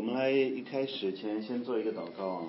们来一开始前先做一个祷告啊。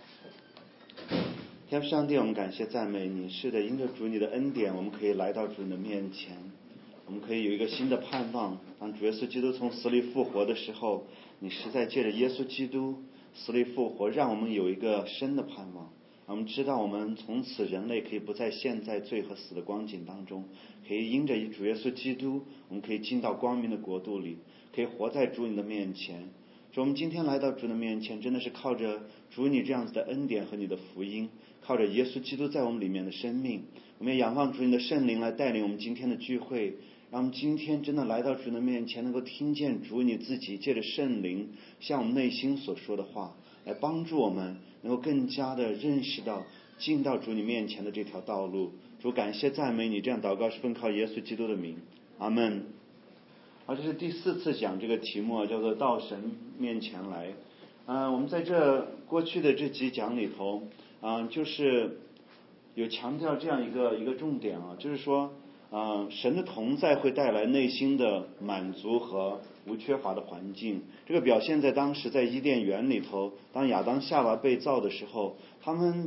天父上帝，我们感谢赞美你，是的，因着主你的恩典，我们可以来到主你的面前，我们可以有一个新的盼望。当主耶稣基督从死里复活的时候，你实在借着耶稣基督死里复活，让我们有一个深的盼望。我们知道我们从此人类可以不在现在罪和死的光景当中，可以因着主耶稣基督，我们可以进到光明的国度里，可以活在主你的面前。所以我们今天来到主的面前，真的是靠着主你这样子的恩典和你的福音，靠着耶稣基督在我们里面的生命，我们也仰望主你的圣灵来带领我们今天的聚会，让我们今天真的来到主的面前，能够听见主你自己借着圣灵向我们内心所说的话，来帮助我们能够更加的认识到进到主你面前的这条道路。主感谢赞美你，这样祷告是奉靠耶稣基督的名，阿们。这是第4次讲这个题目，叫做到神面前来。我们在这过去的这几讲里头，就是有强调这样一个重点啊，就是说，神的同在会带来内心的满足和无缺乏的环境。这个表现在当时在伊甸园里头，当亚当夏娃被造的时候，他们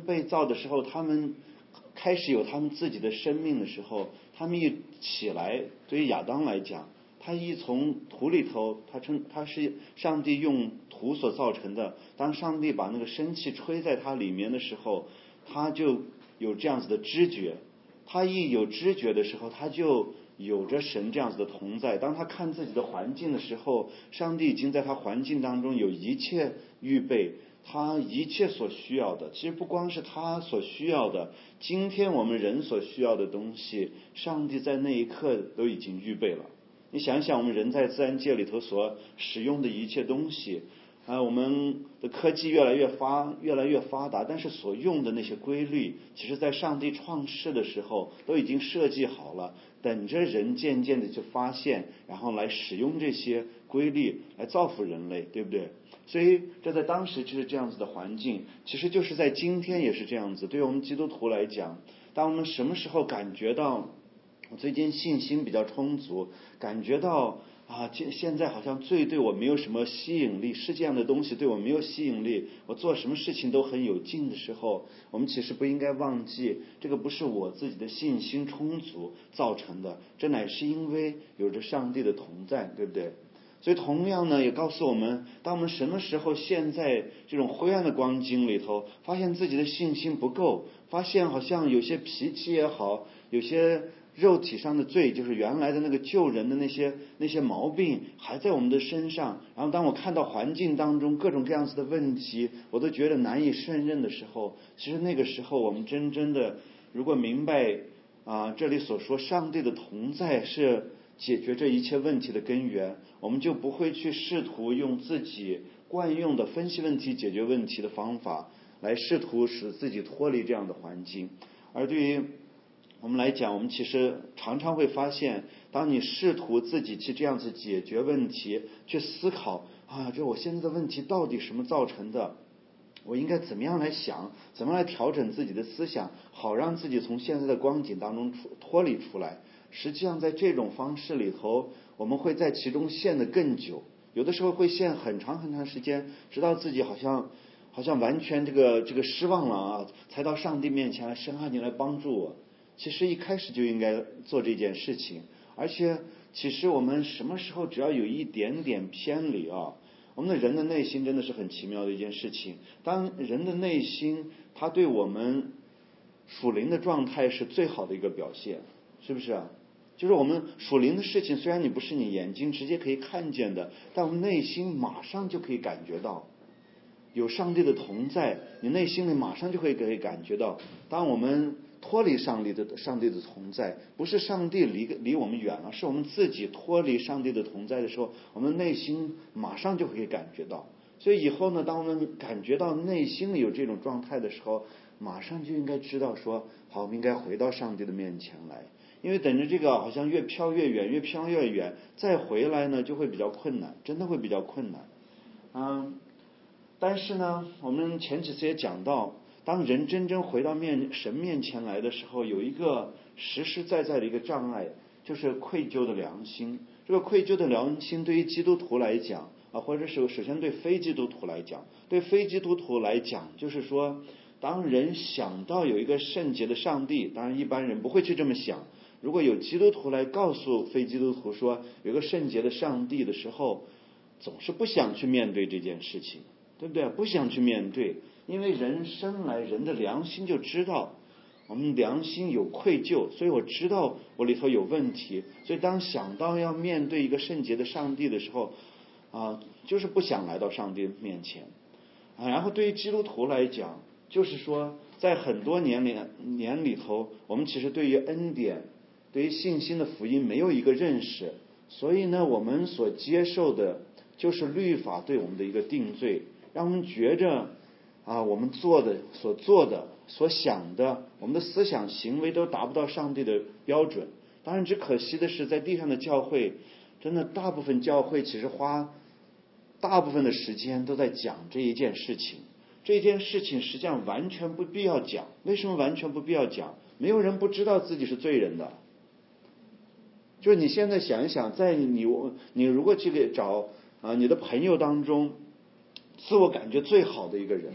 开始有他们自己的生命的时候，他们一起来，对于亚当来讲，他一从土里头，他是上帝用土所造成的。当上帝把那个生气吹在他里面的时候，他就有这样子的知觉。他一有知觉的时候，他就有着神这样子的同在。当他看自己的环境的时候，上帝已经在他环境当中有一切预备，他一切所需要的，其实不光是他所需要的，今天我们人所需要的东西，上帝在那一刻都已经预备了。你想想我们人在自然界里头所使用的一切东西，我们的科技越来越发达，但是所用的那些规律，其实在上帝创世的时候都已经设计好了，等着人渐渐的去发现，然后来使用这些规律来造福人类，对不对？所以这在当时就是这样子的环境，其实就是在今天也是这样子。对于我们基督徒来讲，当我们什么时候感觉到我最近信心比较充足，感觉到现在好像罪对我没有什么吸引力，世界上的东西对我没有吸引力，我做什么事情都很有劲的时候，我们其实不应该忘记，这个不是我自己的信心充足造成的，这乃是因为有着上帝的同在，对不对？所以同样呢，也告诉我们，当我们什么时候陷在这种灰暗的光景里头，发现自己的信心不够，发现好像有些脾气也好，有些肉体上的罪，就是原来的那个旧人的那些毛病还在我们的身上，然后当我看到环境当中各种各样子的问题，我都觉得难以胜任的时候，其实那个时候我们真正的如果明白这里所说上帝的同在是解决这一切问题的根源，我们就不会去试图用自己惯用的分析问题解决问题的方法来试图使自己脱离这样的环境。而对于我们来讲，我们其实常常会发现，当你试图自己去这样子解决问题，去思考这我现在的问题到底什么造成的，我应该怎么样来想，怎么来调整自己的思想，好让自己从现在的光景当中脱离出来。实际上在这种方式里头，我们会在其中陷得更久，有的时候会陷很长很长时间，直到自己好像完全这个失望了才到上帝面前来，神你来帮助我。其实一开始就应该做这件事情，而且其实我们什么时候只要有一点点偏离我们的人的内心真的是很奇妙的一件事情。当人的内心他对我们属灵的状态是最好的一个表现，是不是就是我们属灵的事情，虽然你不是你眼睛直接可以看见的，但我们内心马上就可以感觉到有上帝的同在，你内心里马上就可以感觉到，当我们脱离上帝的同在，不是上帝离我们远了，是我们自己脱离上帝的同在的时候，我们内心马上就可以感觉到。所以以后呢，当我们感觉到内心里有这种状态的时候，马上就应该知道说，好，我们应该回到上帝的面前来，因为等着这个好像越飘越远，再回来呢就会比较困难，真的会比较困难。但是呢，我们前几次也讲到，当人真正回到神面前来的时候，有一个实实在在的一个障碍，就是愧疚的良心。这个愧疚的良心对于基督徒来讲或者是首先对非基督徒来讲，就是说，当人想到有一个圣洁的上帝，当然一般人不会去这么想。如果有基督徒来告诉非基督徒说有个圣洁的上帝的时候，总是不想去面对这件事情，对不对？不想去面对，因为人生来人的良心就知道，我们良心有愧疚，所以我知道我里头有问题，所以当想到要面对一个圣洁的上帝的时候，就是不想来到上帝面前。然后对于基督徒来讲，就是说在很多年里头，我们其实对于恩典，对于信心的福音没有一个认识，所以呢，我们所接受的就是律法对我们的一个定罪，让我们觉着我们所做的、所想的，我们的思想行为都达不到上帝的标准。当然，只可惜的是，在地上的教会，真的大部分教会其实花大部分的时间都在讲这一件事情。这件事情实际上完全不必要讲。为什么完全不必要讲？没有人不知道自己是罪人的。就是你现在想一想，在你如果去找你的朋友当中，自我感觉最好的一个人，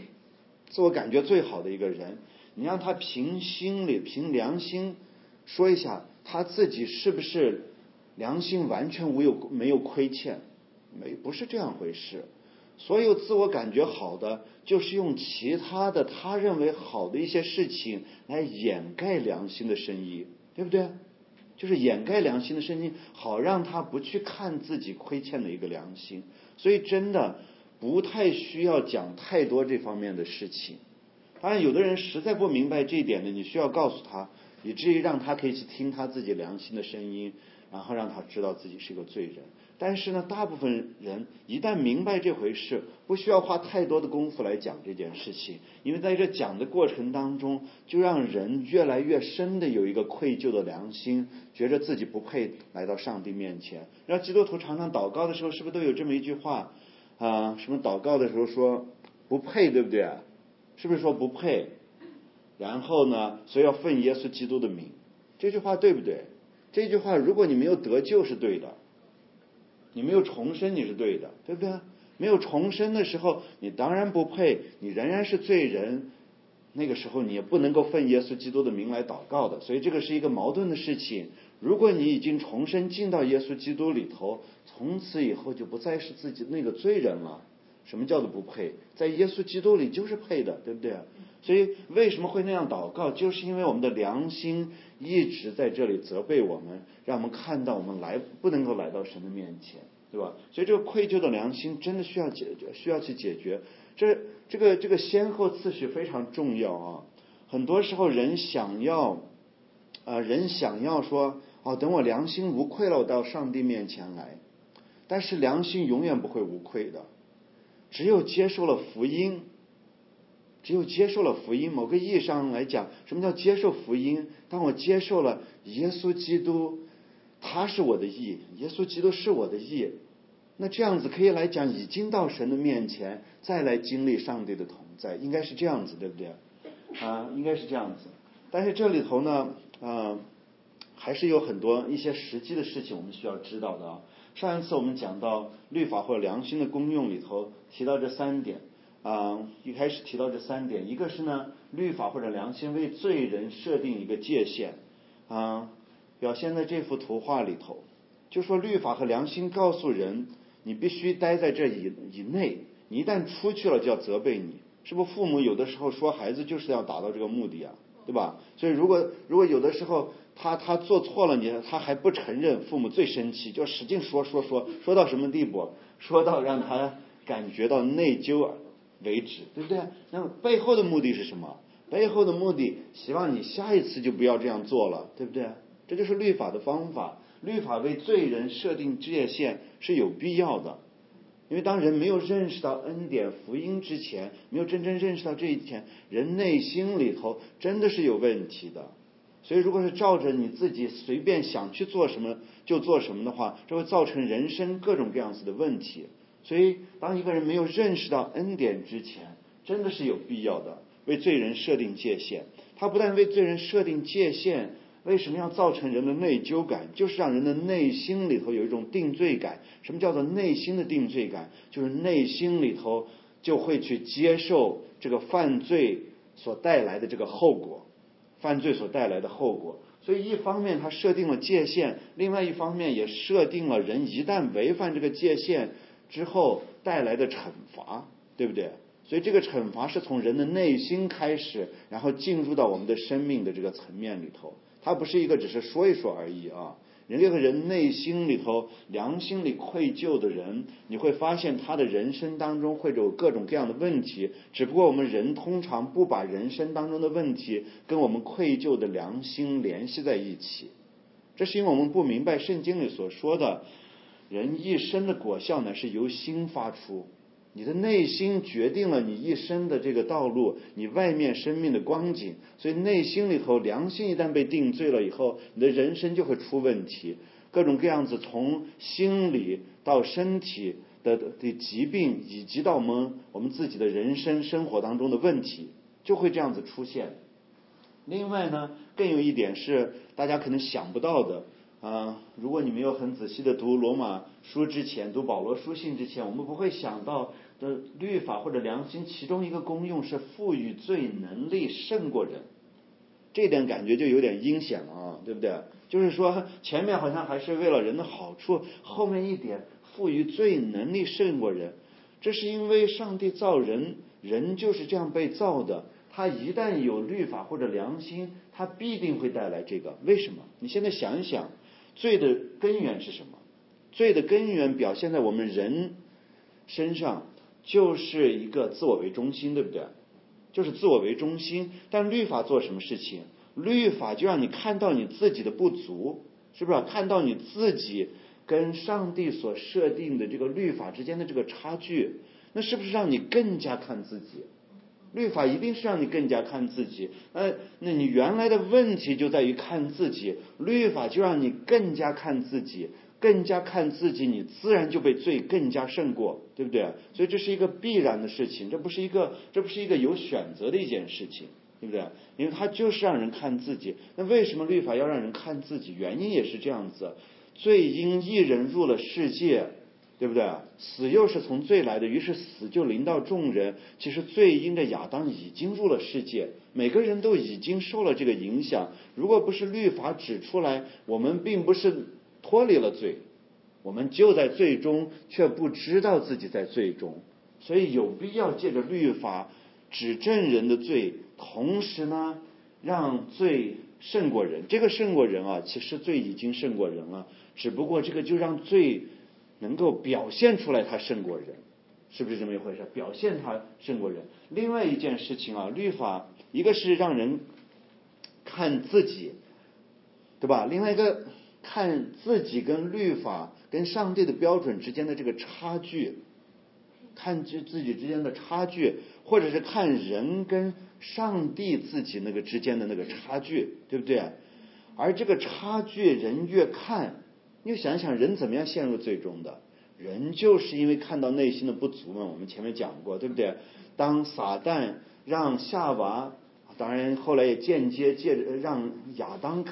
你让他凭良心说一下，他自己是不是良心完全没有亏欠？不是这样回事。所有自我感觉好的，就是用其他的他认为好的一些事情来掩盖良心的深意，对不对？就是掩盖良心的深意，好让他不去看自己亏欠的一个良心。所以真的不太需要讲太多这方面的事情。当然有的人实在不明白这一点呢，你需要告诉他，以至于让他可以去听他自己良心的声音，然后让他知道自己是个罪人。但是呢，大部分人一旦明白这回事，不需要花太多的功夫来讲这件事情，因为在这讲的过程当中，就让人越来越深的有一个愧疚的良心，觉得自己不配来到上帝面前。然后基督徒常常祷告的时候，是不是都有这么一句话什么祷告的时候说不配，对不对？是不是说不配？然后呢，所以要奉耶稣基督的名，这句话对不对？这句话如果你没有得救是对的，你没有重生你是对的，对不对？没有重生的时候，你当然不配，你仍然是罪人，那个时候你也不能够奉耶稣基督的名来祷告的。所以这个是一个矛盾的事情。如果你已经重生进到耶稣基督里头，从此以后就不再是自己那个罪人了。什么叫做不配？在耶稣基督里就是配的，对不对？所以为什么会那样祷告？就是因为我们的良心一直在这里责备我们，让我们看到我们不能够来到神的面前，对吧？所以这个愧疚的良心真的需要去解决。这个先后次序非常重要啊。很多时候人想要说等我良心无愧了，我到上帝面前来。但是良心永远不会无愧的。只有接受了福音，某个意义上来讲，什么叫接受福音？当我接受了耶稣基督，他是我的义，耶稣基督是我的义，那这样子可以来讲，已经到神的面前，再来经历上帝的同在，应该是这样子，对不对？应该是这样子。但是这里头呢，还是有很多一些实际的事情我们需要知道的啊。上一次我们讲到律法或者良心的功用里头提到这三点一开始提到这三点，一个是呢，律法或者良心为罪人设定一个界限表现在这幅图画里头，就说律法和良心告诉人，你必须待在这以内，你一旦出去了就要责备你。是不是父母有的时候说孩子就是要达到这个目的啊，对吧？所以如果有的时候他做错了，他还不承认，父母最生气，就使劲说到什么地步？说到让他感觉到内疚为止，对不对？那么背后的目的是什么？背后的目的希望你下一次就不要这样做了，对不对？这就是律法的方法。律法为罪人设定界限是有必要的，因为当人没有认识到恩典福音之前，没有真正认识到这一点，人内心里头真的是有问题的。所以如果是照着你自己随便想去做什么就做什么的话，这会造成人生各种各样子的问题。所以当一个人没有认识到恩典之前，真的是有必要的为罪人设定界限。他不但为罪人设定界限为什么要造成人的内疚感？就是让人的内心里头有一种定罪感。什么叫做内心的定罪感？就是内心里头就会去接受这个犯罪所带来的这个后果，犯罪所带来的后果。所以一方面它设定了界限，另外一方面也设定了人一旦违反这个界限之后带来的惩罚，对不对？所以这个惩罚是从人的内心开始，然后进入到我们的生命的这个层面里头。它不是一个只是说一说而已啊。任何人内心里头良心里愧疚的人，你会发现他的人生当中会有各种各样的问题，只不过我们人通常不把人生当中的问题跟我们愧疚的良心联系在一起。这是因为我们不明白圣经里所说的人一生的果效呢是由心发出，你的内心决定了你一生的这个道路，你外面生命的光景。所以内心里头良心一旦被定罪了以后，你的人生就会出问题，各种各样子，从心理到身体的疾病，以及到我们自己的人生生活当中的问题，就会这样子出现。另外呢，更有一点是大家可能想不到的如果你没有很仔细的读罗马书之前，读保罗书信之前，我们不会想到的律法或者良心其中一个功用是赋予罪能力胜过人。这点感觉就有点阴险了对不对？就是说前面好像还是为了人的好处，后面一点赋予罪能力胜过人。这是因为上帝造人，人就是这样被造的，他一旦有律法或者良心，他必定会带来这个。为什么？你现在想一想，罪的根源是什么？罪的根源表现在我们人身上，就是一个自我为中心，对不对？就是自我为中心。但律法做什么事情？律法就让你看到你自己的不足，是不是？看到你自己跟上帝所设定的这个律法之间的这个差距，那是不是让你更加看自己？律法一定是让你更加看自己，那你原来的问题就在于看自己，律法就让你更加看自己，更加看自己，你自然就被罪更加胜过，对不对？所以这是一个必然的事情，这不是一个有选择的一件事情，对不对？因为它就是让人看自己。那为什么律法要让人看自己？原因也是这样子，罪因一人入了世界，对不对？死又是从罪来的，于是死就临到众人。其实罪因着亚当已经入了世界，每个人都已经受了这个影响。如果不是律法指出来，我们并不是脱离了罪，我们就在罪中，却不知道自己在罪中。所以有必要借着律法指证人的罪，同时呢让罪胜过人。这个胜过人其实罪已经胜过人了，只不过这个就让罪能够表现出来它胜过人，是不是这么一回事？表现它胜过人。另外一件事情律法一个是让人看自己，对吧？另外一个看自己跟律法跟上帝的标准之间的这个差距，看自己之间的差距，或者是看人跟上帝自己那个之间的那个差距，对不对？而这个差距人越看，你就想想人怎么样陷入最终的？人就是因为看到内心的不足嘛，我们前面讲过，对不对？当撒旦让夏娃，当然后来也间接借着让亚当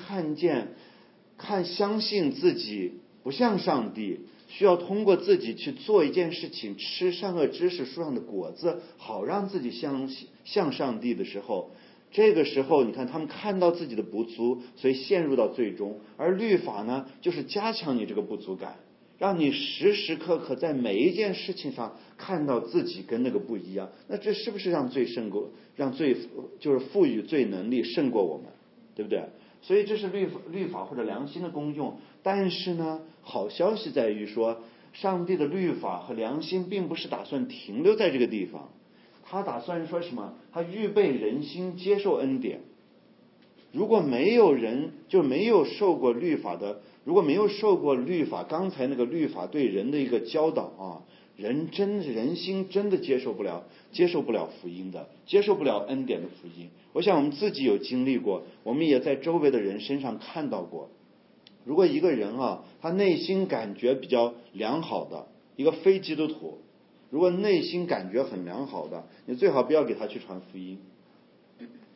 相信自己不像上帝，需要通过自己去做一件事情，吃善恶知识树上的果子，好让自己像上帝的时候，这个时候你看他们看到自己的不足，所以陷入到最终。而律法呢，就是加强你这个不足感，让你时时刻刻在每一件事情上看到自己跟那个不一样。那这是不是让罪就是赋予罪能力胜过我们，对不对？所以这是律法或者良心的功用。但是呢，好消息在于说，上帝的律法和良心并不是打算停留在这个地方，他打算说什么？他预备人心接受恩典。如果没有人就没有受过律法的，如果没有受过律法，刚才那个律法对人的一个教导人心真的接受不了福音的，接受不了恩典的福音。我想我们自己有经历过，我们也在周围的人身上看到过。如果一个人他内心感觉比较良好的一个非基督徒，如果内心感觉很良好的，你最好不要给他去传福音。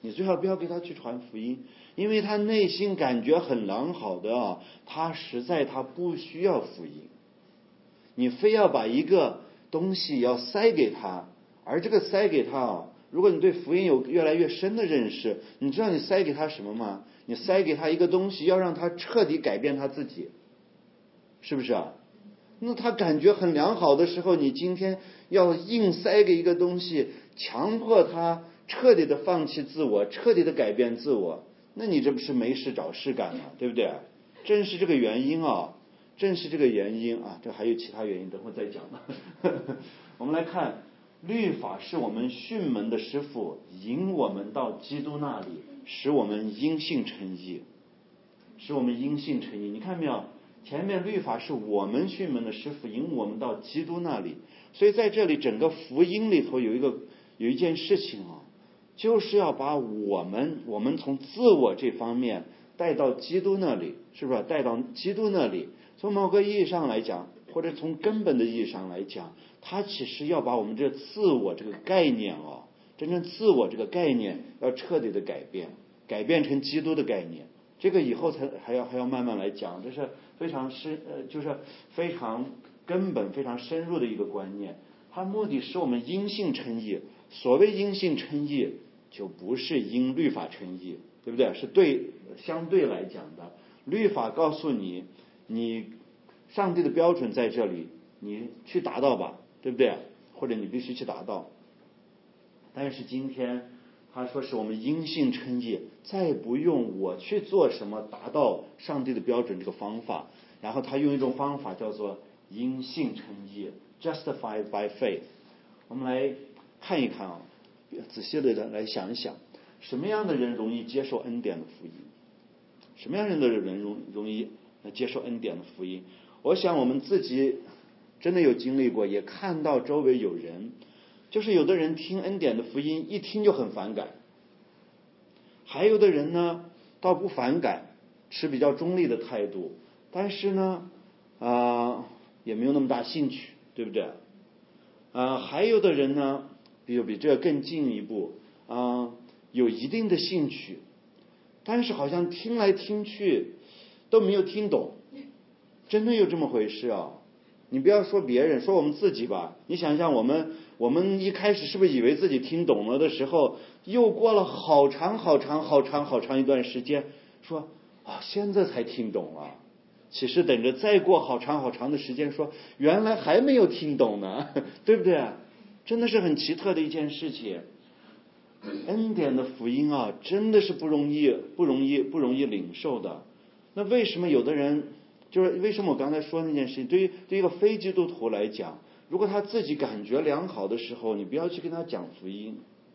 你最好不要给他去传福音，因为他内心感觉很良好的他实在他不需要福音。你非要把一个东西要塞给他，而这个塞给他如果你对福音有越来越深的认识，你知道你塞给他什么吗？你塞给他一个东西，要让他彻底改变他自己，是不是啊？那他感觉很良好的时候，你今天要硬塞给一个东西，强迫他彻底的放弃自我，彻底的改变自我，那你这不是没事找事干吗？对不对？正是这个原因正是这个原因这还有其他原因，等会再讲我们来看，律法是我们训门的师傅，引我们到基督那里，使我们因信称义，使我们因信称义。你看没有？前面律法是我们训门的师傅，引我们到基督那里。所以在这里整个福音里头有一件事情就是要把我们从自我这方面带到基督那里，是不是？带到基督那里。从某个意义上来讲，或者从根本的意义上来讲，他其实要把我们这自我这个概念真正自我这个概念要彻底的改变成基督的概念。这个以后还要慢慢来讲，这是非常就是非常根本非常深入的一个观念。它目的是我们因信称义。所谓因信称义，就不是因律法称义，对不对？是相对来讲的。律法告诉你上帝的标准在这里，你去达到吧，对不对？或者你必须去达到。但是今天他说是我们因信称义，再不用我去做什么达到上帝的标准这个方法，然后他用一种方法叫做因信称义 ，justified by faith。我们来看一看仔细的来想一想，什么样的人容易接受恩典的福音？什么样的人容易接受恩典的福音？我想我们自己真的有经历过，也看到周围有人，就是有的人听恩典的福音一听就很反感，还有的人呢倒不反感，持比较中立的态度，但是呢也没有那么大兴趣，对不对？还有的人呢比这更进一步有一定的兴趣，但是好像听来听去都没有听懂。真的有这么回事你不要说别人，说我们自己吧。你想想我们一开始是不是以为自己听懂了的时候，又过了好长一段时间，说现在才听懂了。其实等着再过好长的时间，说原来还没有听懂呢，对不对？真的是很奇特的一件事情。恩典的福音真的是不容易领受的。那为什么有的人，就是为什么我刚才说那件事情，对于一个非基督徒来讲，如果他自己感觉良好的时候，你不要去跟他讲福音，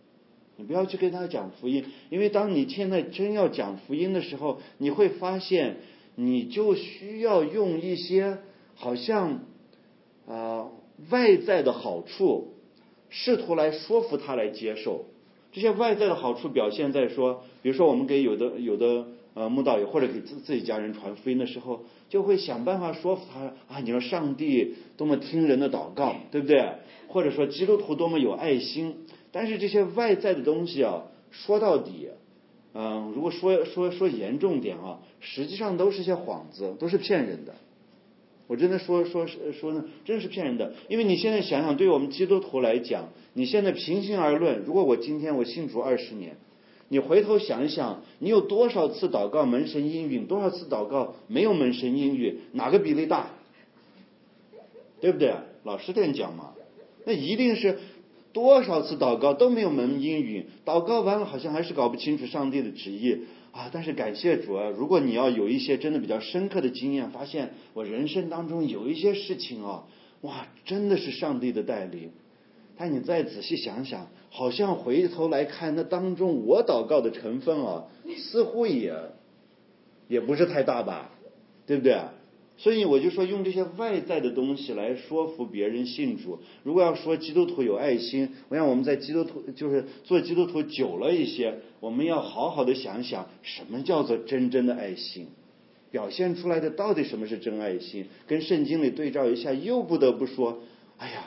因为当你现在真要讲福音的时候，你会发现你就需要用一些好像外在的好处，试图来说服他来接受。这些外在的好处表现在说，比如说我们给有的慕道友或者给自己家人传福音的时候，就会想办法说服他你说上帝多么听人的祷告，对不对？或者说基督徒多么有爱心。但是这些外在的东西说到底如果说严重点实际上都是些幌子，都是骗人的。我真的说呢，真是骗人的。因为你现在想想，对于我们基督徒来讲，你现在平心而论，如果我今天我信主20年，你回头想一想，你有多少次祷告门神应允，多少次祷告没有门神应允，哪个比例大？对不对？老实点讲嘛，那一定是多少次祷告都没有门应允，祷告完了好像还是搞不清楚上帝的旨意但是感谢主如果你要有一些真的比较深刻的经验，发现我人生当中有一些事情真的是上帝的带领。但你再仔细想想，好像回头来看，那当中我祷告的成分似乎也不是太大吧，对不对？所以我就说，用这些外在的东西来说服别人信主。如果要说基督徒有爱心，我想我们在基督徒就是做基督徒久了一些，我们要好好的想想什么叫做真正的爱心，表现出来的到底什么是真爱心，跟圣经里对照一下，又不得不说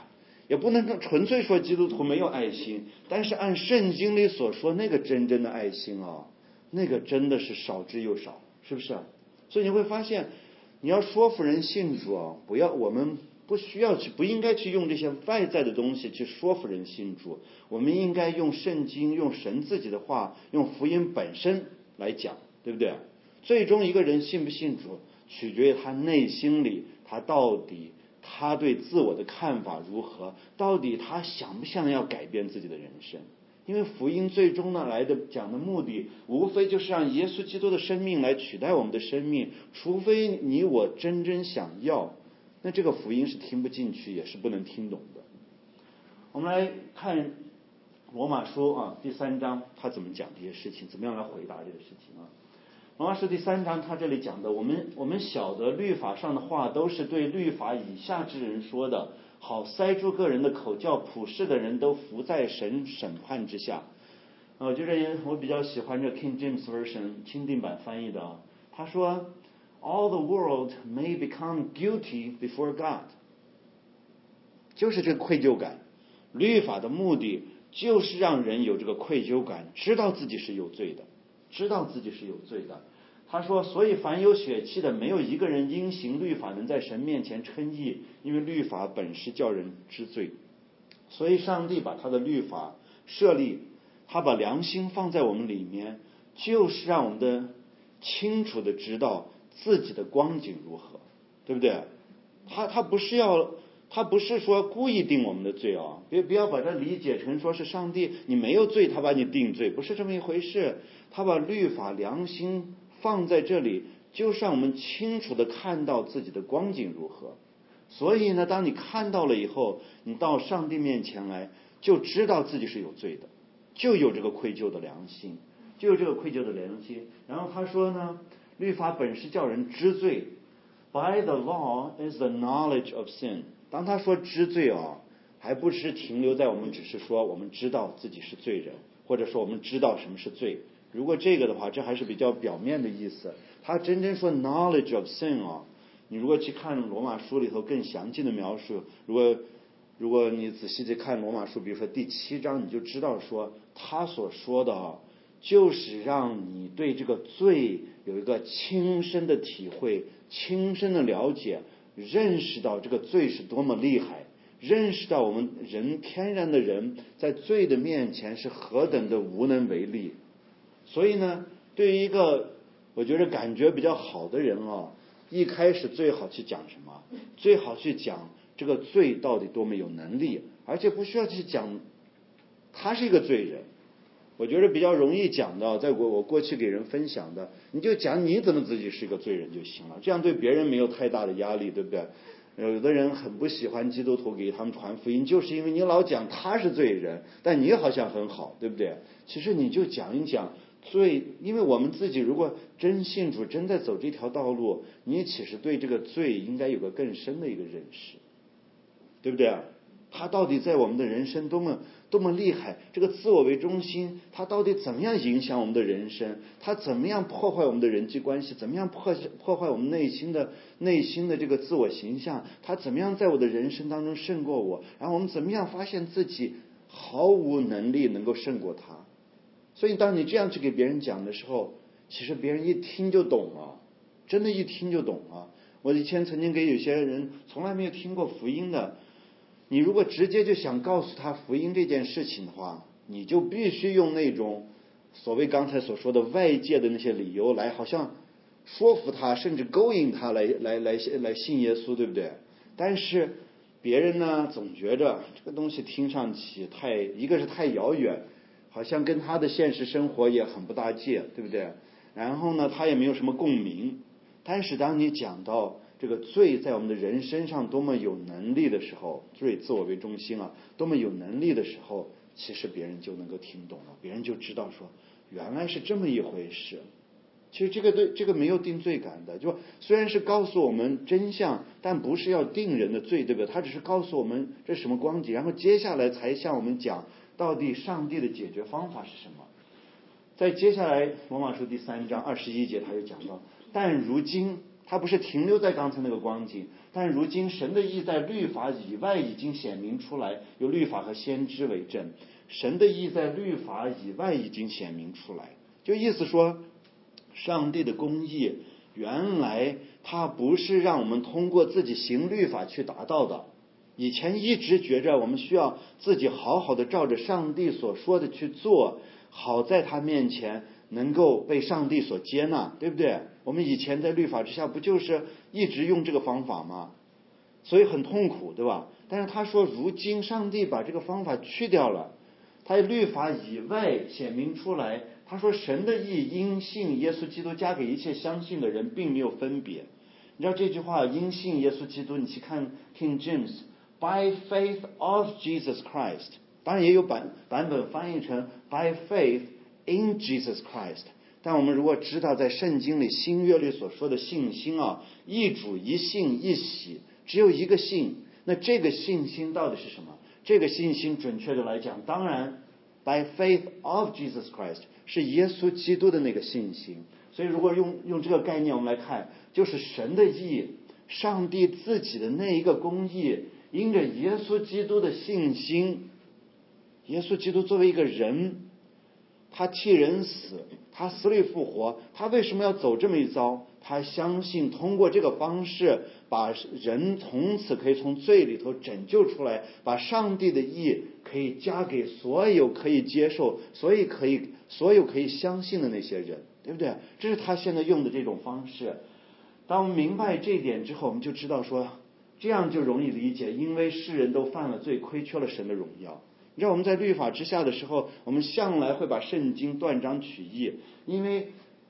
也不能纯粹说基督徒没有爱心，但是按圣经里所说那个真正的爱心啊，那个真的是少之又少，是不是啊？所以你会发现，你要说服人信主啊，我们不应该去用这些外在的东西去说服人信主，我们应该用圣经，用神自己的话，用福音本身来讲，对不对？最终一个人信不信主，取决于他内心里他对自我的看法如何，到底他想不想要改变自己的人生。因为福音最终讲的目的，无非就是让耶稣基督的生命来取代我们的生命，除非你我真正想要，那这个福音是听不进去，也是不能听懂的。我们来看罗马书第3章，他怎么讲这些事情，怎么样来回答这个事情啊？罗马书第3章，他这里讲的，我们晓得律法上的话都是对律法以下之人说的，好塞住个人的口，叫普世的人都伏在神审判之下。我比较喜欢这 King James Version 钦定版翻译的，他说 All the world may become guilty before God， 就是这个愧疚感。律法的目的就是让人有这个愧疚感，知道自己是有罪的。他说，所以凡有血气的，没有一个人因行律法能在神面前称义，因为律法本是叫人知罪。所以上帝把他的律法设立，他把良心放在我们里面，就是让我们的清楚的知道自己的光景如何，对不对？他不是说故意定我们的罪啊，不要把它理解成说是上帝你没有罪，他把你定罪，不是这么一回事。他把律法良心放在这里，就是让我们清楚的看到自己的光景如何。所以呢，当你看到了以后，你到上帝面前来，就知道自己是有罪的，就有这个愧疚的良心。然后他说呢，律法本是叫人知罪， By the law is the knowledge of sin。 当他说知罪还不是停留在我们只是说我们知道自己是罪人，或者说我们知道什么是罪。如果这个的话，这还是比较表面的意思。他真正说 knowledge of sin 你如果去看罗马书里头更详尽的描述，如果你仔细去看罗马书，比如说第7章，你就知道说他所说的就是让你对这个罪有一个亲身的体会，亲身的了解，认识到这个罪是多么厉害，认识到我们天然的人在罪的面前是何等的无能为力。所以呢，对于一个我觉得感觉比较好的人一开始最好去讲什么？最好去讲这个罪到底多么有能力，而且不需要去讲他是一个罪人。我觉得比较容易讲的，在我过去给人分享的，你就讲你怎么自己是一个罪人就行了，这样对别人没有太大的压力，对不对？有的人很不喜欢基督徒给他们传福音，就是因为你老讲他是罪人，但你好像很好，对不对？其实你就讲一讲罪，因为我们自己如果真信主，真在走这条道路，你其实对这个罪应该有个更深的一个认识，对不对啊？他到底在我们的人生多么厉害，这个自我为中心他到底怎么样影响我们的人生，他怎么样破坏我们的人际关系，怎么样破坏我们内心的这个自我形象，他怎么样在我的人生当中胜过我，然后我们怎么样发现自己毫无能力能够胜过他。所以当你这样去给别人讲的时候，其实别人一听就懂了，真的一听就懂了。我以前曾经给有些人从来没有听过福音的，你如果直接就想告诉他福音这件事情的话，你就必须用那种所谓刚才所说的外界的那些理由来好像说服他，甚至勾引他来信耶稣，对不对？但是别人呢总觉着这个东西听上去一个是太遥远，好像跟他的现实生活也很不搭界，对不对？然后呢他也没有什么共鸣。但是当你讲到这个罪在我们的人身上多么有能力的时候，罪自我为中心多么有能力的时候，其实别人就能够听懂了，别人就知道说原来是这么一回事。其实这个没有定罪感的，就虽然是告诉我们真相，但不是要定人的罪，对不对？他只是告诉我们这是什么光景，然后接下来才向我们讲到底上帝的解决方法是什么。在接下来罗马书第3章21节他就讲到，但如今它不是停留在刚才那个光景，但如今神的义在律法以外已经显明出来，有律法和先知为证。神的义在律法以外已经显明出来，就意思说，上帝的公义原来它不是让我们通过自己行律法去达到的。以前一直觉着我们需要自己好好的照着上帝所说的去做，好在他面前能够被上帝所接纳，对不对？我们以前在律法之下不就是一直用这个方法吗？所以很痛苦，对吧？但是他说如今上帝把这个方法去掉了，他律法以外显明出来，他说神的义因信耶稣基督加给一切相信的人并没有分别。你知道这句话因信耶稣基督，你去看 King James by faith of Jesus Christ， 当然也有版本翻译成 by faith in Jesus Christ， 但我们如果知道在圣经里新约里所说的信心啊，一主一信一喜，只有一个信，那这个信心到底是什么？这个信心准确的来讲，当然 by faith of Jesus Christ 是耶稣基督的那个信心。所以如果用这个概念我们来看，就是神的义，上帝自己的那一个公义，因着耶稣基督的信心，耶稣基督作为一个人，他替人死，他死里复活，他为什么要走这么一遭？他相信通过这个方式把人从此可以从罪里头拯救出来，把上帝的义可以加给所有可以接受所有可以相信的那些人，对不对？这是他现在用的这种方式。当我们明白这一点之后，我们就知道说这样就容易理解，因为世人都犯了罪，亏缺了神的荣耀。你知道我们在律法之下的时候，我们向来会把圣经断章取义，因为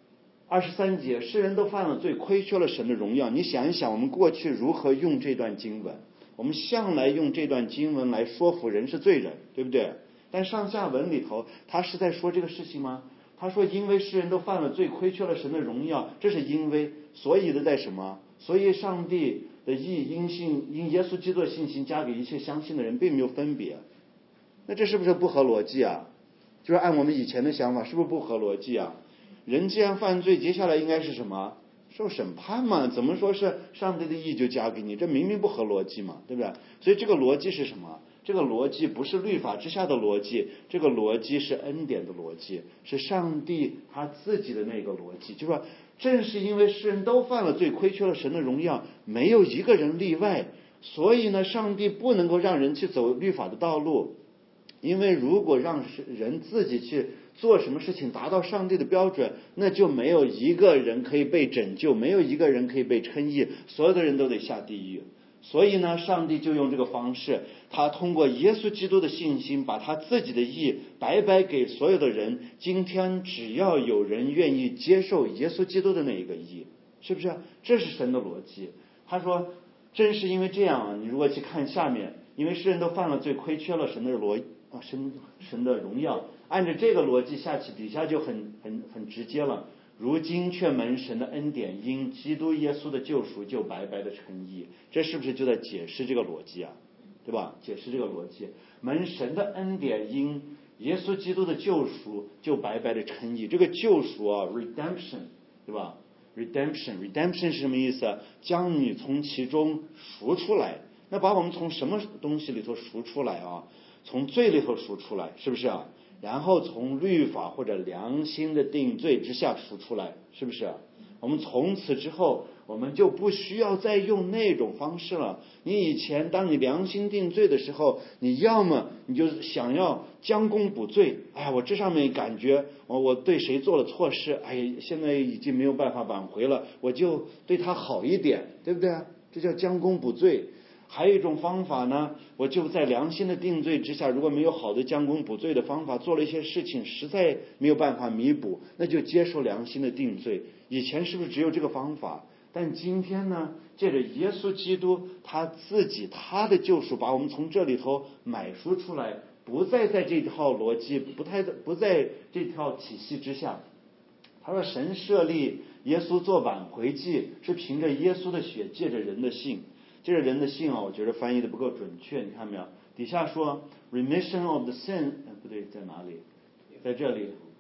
23节世人都犯了罪，亏缺了神的荣耀。你想一想我们过去如何用这段经文，我们向来用这段经文来说服人是罪人，对不对？但上下文里头他是在说这个事情吗？他说因为世人都犯了罪，亏缺了神的荣耀，这是因为，所以的在什么？所以上帝的义因耶稣基督的信心加给一切相信的人并没有分别。那这是不是不合逻辑啊？就是按我们以前的想法，是不是不合逻辑啊？人既然犯罪，接下来应该是什么？受审判嘛？怎么说是上帝的义就加给你？这明明不合逻辑嘛，对不对？所以这个逻辑是什么？这个逻辑不是律法之下的逻辑，这个逻辑是恩典的逻辑，是上帝他自己的那个逻辑。就是说正是因为世人都犯了罪，亏缺了神的荣耀，没有一个人例外，所以呢，上帝不能够让人去走律法的道路。因为如果让人自己去做什么事情达到上帝的标准，那就没有一个人可以被拯救，没有一个人可以被称义，所有的人都得下地狱。所以呢，上帝就用这个方式，他通过耶稣基督的信心，把他自己的义白白给所有的人。今天只要有人愿意接受耶稣基督的那一个义，是不是？这是神的逻辑。他说正是因为这样，你如果去看下面，因为世人都犯了罪，亏缺了神的荣耀，按照这个逻辑下去，底下就很直接了。如今却蒙神的恩典，因基督耶稣的救赎，就白白的称义。这是不是就在解释这个逻辑啊？对吧？解释这个逻辑，蒙神的恩典，因耶稣基督的救赎，就白白的称义。这个救赎啊 ，redemption， 对吧？redemption 是什么意思？将你从其中赎出来。那把我们从什么东西里头赎出来啊？从罪里头赎出来，是不是啊？然后从律法或者良心的定罪之下赎出来，是不是啊？我们从此之后，我们就不需要再用那种方式了。你以前当你良心定罪的时候，你要么你就想要将功补罪，哎，我这上面感觉我对谁做了错事，哎，现在已经没有办法挽回了，我就对他好一点，对不对？这叫将功补罪。还有一种方法呢，我就在良心的定罪之下，如果没有好的将功补罪的方法，做了一些事情实在没有办法弥补，那就接受良心的定罪。以前是不是只有这个方法？但今天呢，借着耶稣基督他自己他的救赎，把我们从这里头买赎出来，不再在这套逻辑，不在这套体系之下。他说神设立耶稣做挽回祭，是凭着耶稣的血，借着人的信。这个人的信啊，我觉得翻译的不够准确，你看没有？底下说 remission of the sin， 不对，在哪里？在这里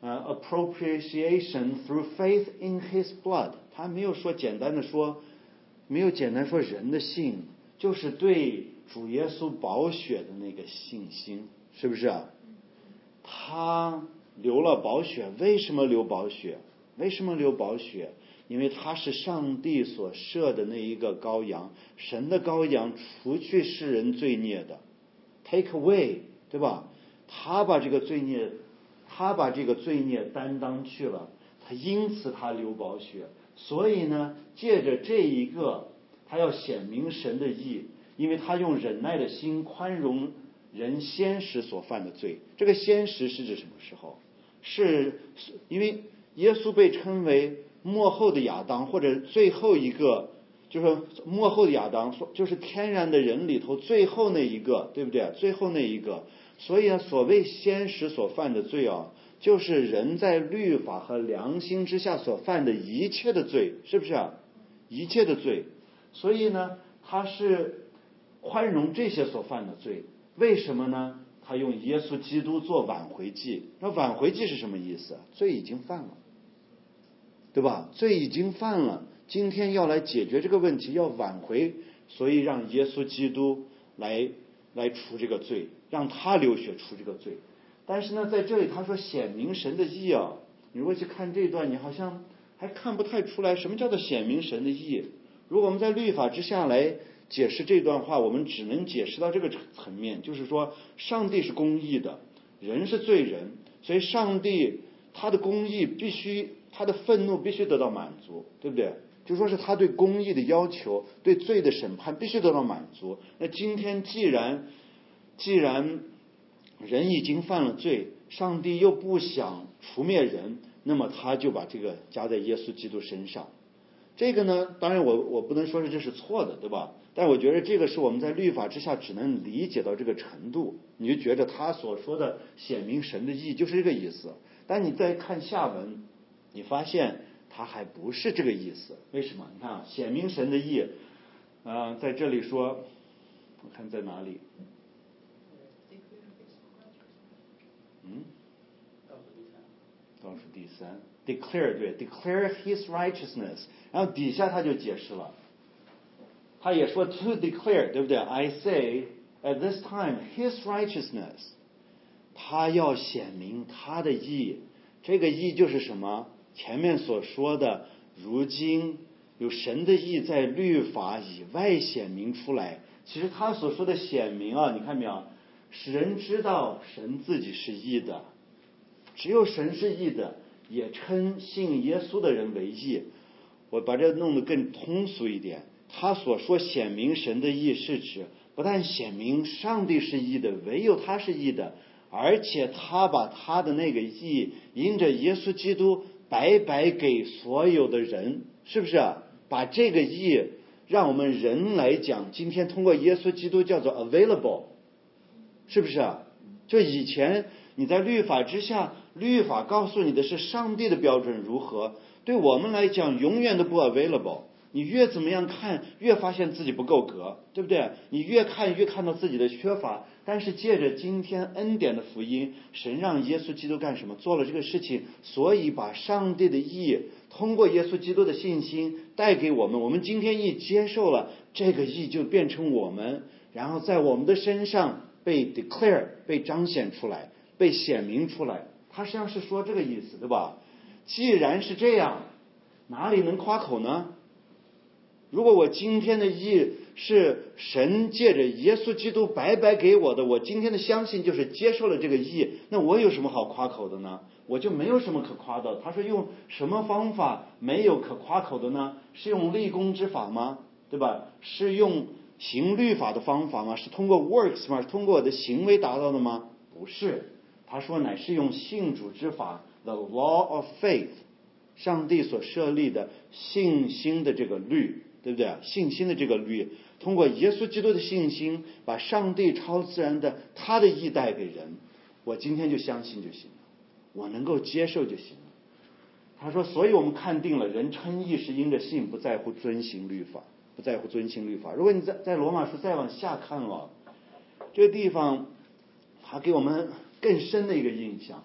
appropriation through faith in His blood。他没有简单说人的信，就是对主耶稣宝血的那个信心，是不是啊？他流了宝血，为什么流宝血？因为他是上帝所设的那一个羔羊，神的羔羊，除去世人罪孽的 ，take away， 对吧？他把这个罪孽担当去了，因此他流宝血。所以呢，借着这一个，他要显明神的义，因为他用忍耐的心宽容人先时所犯的罪。这个先时是指什么时候？是因为耶稣被称为末后的亚当，或者最后一个，就是末后的亚当，就是天然的人里头最后那一个，对不对？最后那一个。所以所谓先时所犯的罪啊，就是人在律法和良心之下所犯的一切的罪，是不是啊？一切的罪。所以呢，他是宽容这些所犯的罪。为什么呢？他用耶稣基督做挽回祭。那挽回祭是什么意思？罪已经犯了，对吧？罪已经犯了，今天要来解决这个问题，要挽回，所以让耶稣基督来除这个罪，让他流血除这个罪。但是呢，在这里他说显明神的义啊，你如果去看这段，你好像还看不太出来什么叫做显明神的义。如果我们在律法之下来解释这段话，我们只能解释到这个层面，就是说上帝是公义的，人是罪人，所以上帝他的公义必须，他的愤怒必须得到满足，对不对？就说是他对公义的要求，对罪的审判必须得到满足。那今天既然人已经犯了罪，上帝又不想除灭人，那么他就把这个加在耶稣基督身上。这个呢，当然我不能说是这是错的，对吧？但我觉得这个是我们在律法之下只能理解到这个程度，你就觉得他所说的显明神的义就是这个意思。但你再看下文，你发现他还不是这个意思。为什么？你看啊，显明神的义，在这里说，我看在哪里？倒数第三 declare， 对 declare his righteousness， 然后底下他就解释了，他也说 to declare， 对不对？ I say at this time his righteousness， 他要显明他的义。这个义就是什么？前面所说的，如今有神的义在律法以外显明出来。其实他所说的显明啊，你看没有？使人知道神自己是义的，只有神是义的，也称信耶稣的人为义。我把这弄得更通俗一点，他所说显明神的义，是指不但显明上帝是义的，唯有他是义的，而且他把他的那个义因着耶稣基督白白给所有的人，是不是啊？把这个义让我们人来讲，今天通过耶稣基督叫做 available， 是不是啊？就以前你在律法之下，律法告诉你的是上帝的标准如何，对我们来讲永远都不 available。你越怎么样看，越发现自己不够格，对不对？你越看越看到自己的缺乏。但是借着今天恩典的福音，神让耶稣基督干什么？做了这个事情，所以把上帝的义通过耶稣基督的信心带给我们。我们今天一接受了这个义，就变成我们，然后在我们的身上被 declare， 被彰显出来，被显明出来。他实际上是说这个意思，对吧？既然是这样，哪里能夸口呢？如果我今天的义是神借着耶稣基督白白给我的，我今天的相信就是接受了这个义，那我有什么好夸口的呢？我就没有什么可夸的。他说用什么方法没有可夸口的呢？是用立功之法吗？对吧？是用行律法的方法吗？是通过 works 吗？是通过我的行为达到的吗？不是。他说乃是用信主之法 the law of faith， 上帝所设立的信心的这个律，对不对？信心的这个律，通过耶稣基督的信心，把上帝超自然的他的义带给人。我今天就相信就行了，我能够接受就行了。他说，所以我们看定了，人称义是因着信，不在乎遵行律法，不在乎遵行律法。如果你在罗马书再往下看了，这个地方他给我们更深的一个印象。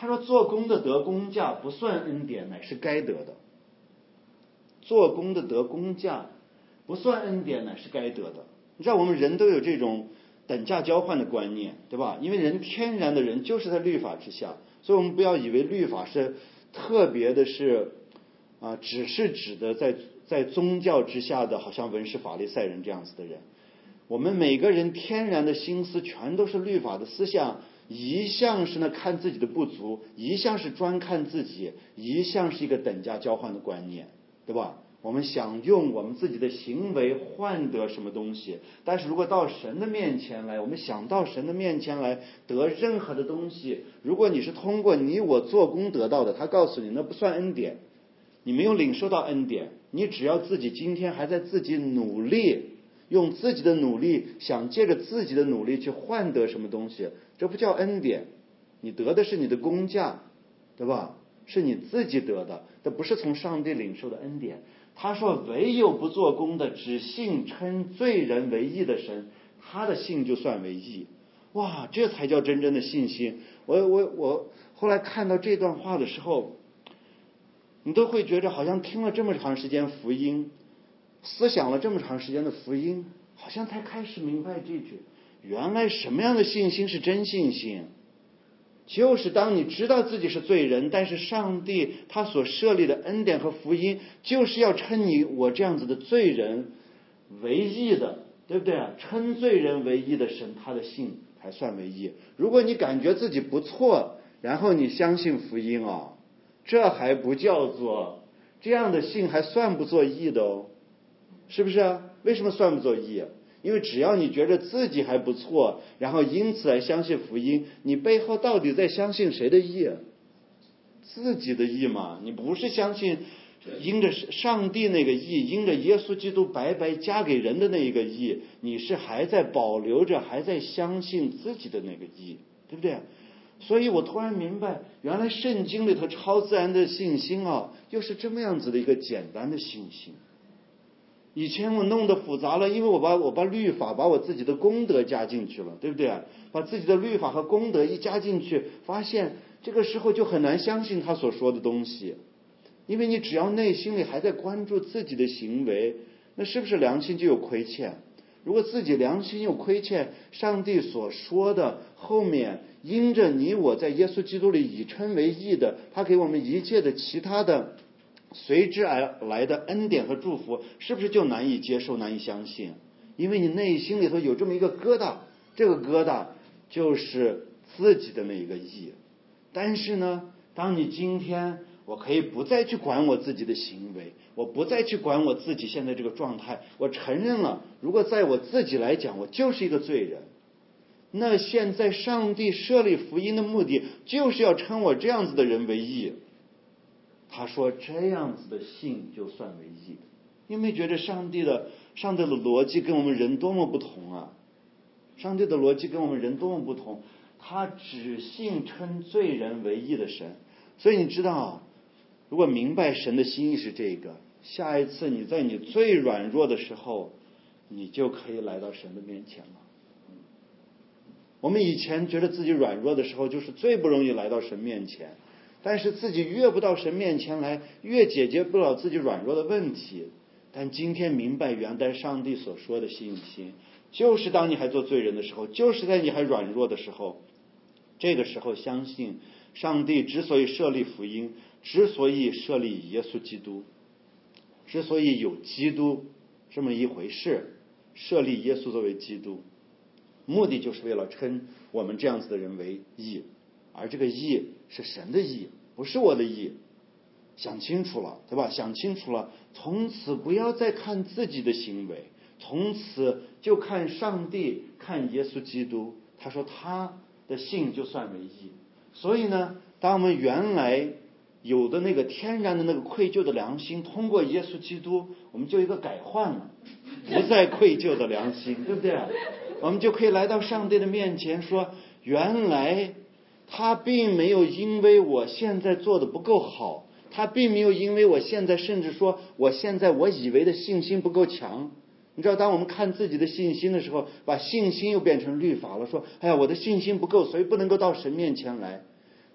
他说做工的得工价不算恩典，乃是该得的。做工的得工价不算恩典，乃是该得的。你知道我们人都有这种等价交换的观念，对吧？因为人天然的人就是在律法之下，所以我们不要以为律法是特别的是只是指的在宗教之下的好像文士法利赛人这样子的人。我们每个人天然的心思全都是律法的思想，一项是呢看自己的不足，一项是专看自己，一项是一个等价交换的观念，对吧？我们想用我们自己的行为换得什么东西，但是如果到神的面前来，我们想到神的面前来得任何的东西，如果你是通过你我做工得到的，他告诉你那不算恩典，你没有领受到恩典，你只要自己今天还在自己努力，用自己的努力想借着自己的努力去换得什么东西，这不叫恩典，你得的是你的工价，对吧？是你自己得的，这不是从上帝领受的恩典。他说唯有不做工的，只信称罪人为义的神，他的信就算为义。哇，这才叫真正的信心。我后来看到这段话的时候，你都会觉得好像听了这么长时间福音，思想了这么长时间的福音，好像才开始明白这句，原来什么样的信心是真信心。就是当你知道自己是罪人，但是上帝他所设立的恩典和福音就是要称你我这样子的罪人为义的，对不对啊？称罪人为义的神，他的信才算为义。如果你感觉自己不错，然后你相信福音这还不叫做，这样的信还算不做义的哦，是不是啊？为什么算不做义啊？因为只要你觉得自己还不错，然后因此来相信福音，你背后到底在相信谁的义？自己的义嘛。你不是相信因着上帝那个义，因着耶稣基督白白加给人的那一个义，你是还在保留着，还在相信自己的那个义，对不对？所以我突然明白，原来圣经里头超自然的信心又是这么样子的一个简单的信心。以前我弄得复杂了，因为我把律法把我自己的功德加进去了，对不对？把自己的律法和功德一加进去，发现这个时候就很难相信他所说的东西，因为你只要内心里还在关注自己的行为，那是不是良心就有亏欠？如果自己良心有亏欠，上帝所说的后面因着你我在耶稣基督里已称为义的，他给我们一切的其他的随之而来的恩典和祝福，是不是就难以接受，难以相信？因为你内心里头有这么一个疙瘩，这个疙瘩就是自己的那一个义。但是呢，当你今天我可以不再去管我自己的行为，我不再去管我自己现在这个状态，我承认了，如果在我自己来讲，我就是一个罪人，那现在上帝设立福音的目的就是要称我这样子的人为义。他说这样子的信就算为义。你有没有觉得上帝的逻辑跟我们人多么不同啊？上帝的逻辑跟我们人多么不同，他只信称罪人为义的神。所以你知道，如果明白神的心意是这个，下一次你在你最软弱的时候，你就可以来到神的面前了。我们以前觉得自己软弱的时候，就是最不容易来到神面前，但是自己越不到神面前来，越解决不了自己软弱的问题。但今天明白原来上帝所说的信心，就是当你还做罪人的时候，就是在你还软弱的时候，这个时候相信上帝之所以设立福音，之所以设立耶稣基督，之所以有基督这么一回事，设立耶稣作为基督，目的就是为了称我们这样子的人为义，而这个义是神的义，不是我的义。想清楚了，对吧？想清楚了，从此不要再看自己的行为，从此就看上帝，看耶稣基督。他说他的信就算为义。所以呢，当我们原来有的那个天然的那个愧疚的良心，通过耶稣基督，我们就一个改换了，不再愧疚的良心，对不对？我们就可以来到上帝的面前说，原来他并没有因为我现在做的不够好，他并没有因为我现在甚至说我现在我以为的信心不够强。你知道，当我们看自己的信心的时候，把信心又变成律法了，说哎呀我的信心不够，所以不能够到神面前来。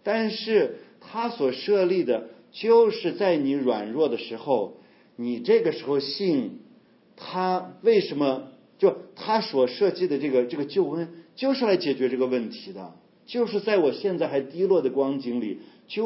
但是他所设立的就是在你软弱的时候，你这个时候信他，为什么就他所设计的这个救恩就是来解决这个问题的，就是在我现在还低落的光景里，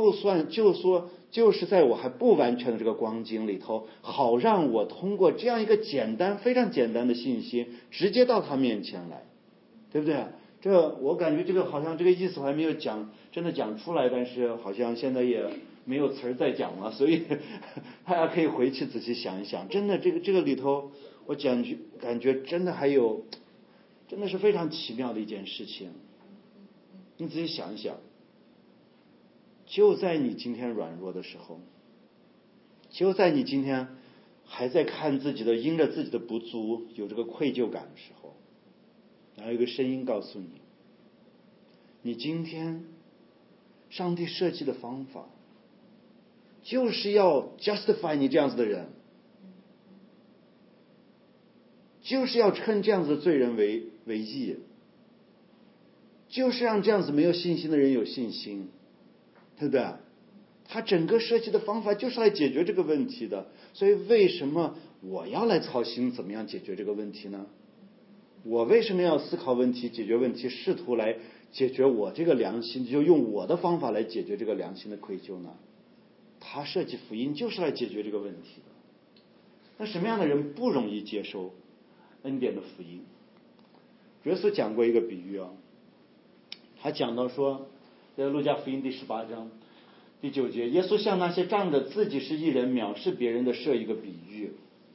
就是在我还不完全的这个光景里头，好让我通过这样一个非常简单的信心直接到他面前来，对不对？这我感觉这个好像这个意思我还没有真的讲出来，但是好像现在也没有词儿再讲了，所以大家可以回去仔细想一想。真的这个里头，我感觉真的还有，真的是非常奇妙的一件事情。你仔细想一想，就在你今天软弱的时候，就在你今天还在看因着自己的不足有这个愧疚感的时候，然后有一个声音告诉你，你今天上帝设计的方法就是要 justify 你这样子的人，就是要称这样子的罪人为义，就是让这样子没有信心的人有信心，对不对？他整个设计的方法就是来解决这个问题的。所以为什么我要来操心怎么样解决这个问题呢？我为什么要思考问题、解决问题，试图来解决我这个良心，就用我的方法来解决这个良心的愧疚呢？他设计福音就是来解决这个问题的。那什么样的人不容易接受恩典的福音？耶稣讲过一个比喻啊，他讲到说，在路加福音第18章第9节，耶稣向那些仗着自己是义人藐视别人的设一个比喻，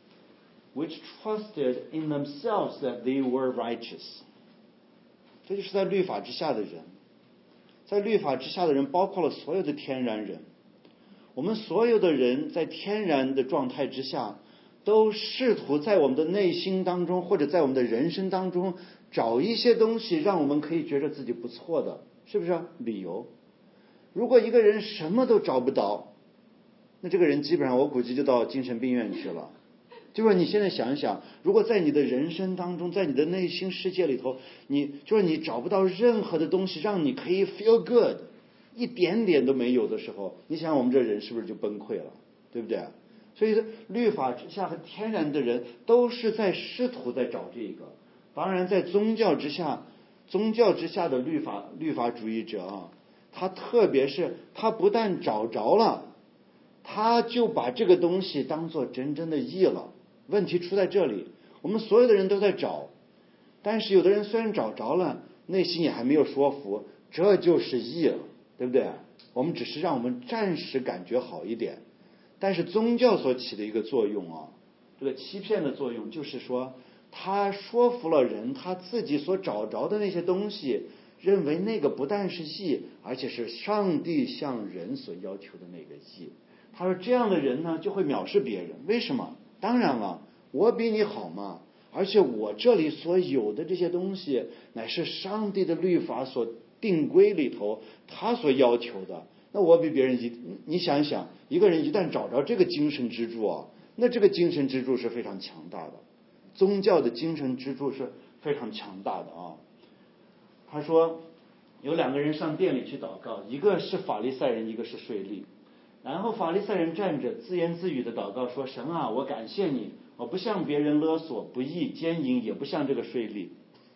which trusted in themselves that they were righteous。 这就是在律法之下的人，在律法之下的人包括了所有的天然人。我们所有的人在天然的状态之下，都试图在我们的内心当中或者在我们的人生当中找一些东西让我们可以觉得自己不错的，是不是理由？如果一个人什么都找不到，那这个人基本上我估计就到精神病院去了。就是你现在想一想，如果在你的人生当中，在你的内心世界里头，你找不到任何的东西让你可以 feel good， 一点点都没有的时候，你想我们这人是不是就崩溃了，对不对？所以律法之下和天然的人都是在试图在找这个。当然在宗教之下的律法主义者啊，他特别是他不但找着了，他就把这个东西当作真正的义了。问题出在这里，我们所有的人都在找，但是有的人虽然找着了，内心也还没有说服这就是义了，对不对？我们只是让我们暂时感觉好一点。但是宗教所起的一个作用啊，这个欺骗的作用就是说，他说服了人，他自己所找着的那些东西，认为那个不但是义，而且是上帝向人所要求的那个义。他说这样的人呢，就会藐视别人。为什么？当然了，我比你好嘛，而且我这里所有的这些东西，乃是上帝的律法所定规里头他所要求的。那我比别人你想一想，一个人一旦找着这个精神支柱啊，那这个精神支柱是非常强大的。宗教的精神支柱是非常强大的啊。他说有2个人上殿里去祷告，一个是法利赛人，一个是税吏。然后法利赛人站着自言自语的祷告说，神啊，我感谢你，我不像别人勒索不义奸淫，也不像这个税吏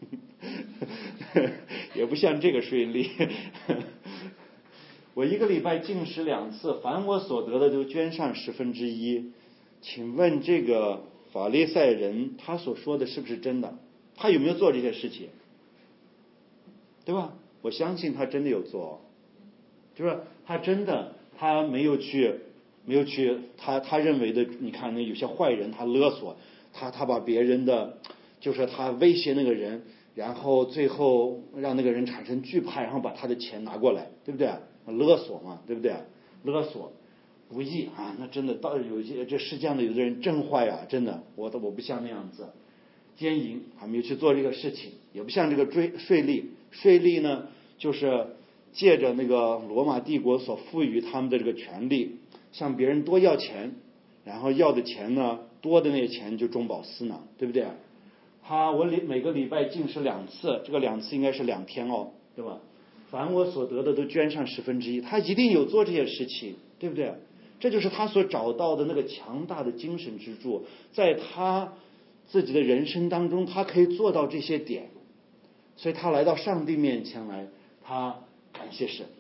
也不像这个税吏我1个礼拜禁食2次，凡我所得的都捐上1/10。请问这个法利赛人他所说的是不是真的？他有没有做这些事情？对吧？我相信他真的有做，就是他真的他没有去他认为的，你看那有些坏人他勒索他把别人的，就是他威胁那个人，然后最后让那个人产生惧怕，然后把他的钱拿过来，对不对？勒索嘛，对不对？勒索不义啊，那真的到有些这世界上的有的人真坏啊，真的，我不像那样子。奸淫还没有去做这个事情，也不像这个税吏。税吏呢，就是借着那个罗马帝国所赋予他们的这个权利，向别人多要钱，然后要的钱呢，多的那些钱就中饱私囊，对不对？我每个礼拜禁食2次，这个2次应该是2天哦，对吧？ 凡我所得的都捐上1/10，他一定有做这些事情，对不对？这就是他所找到的那个强大的精神支柱，在他自己的人生当中，他可以做到这些点，所以他来到上帝面前来，他感谢神，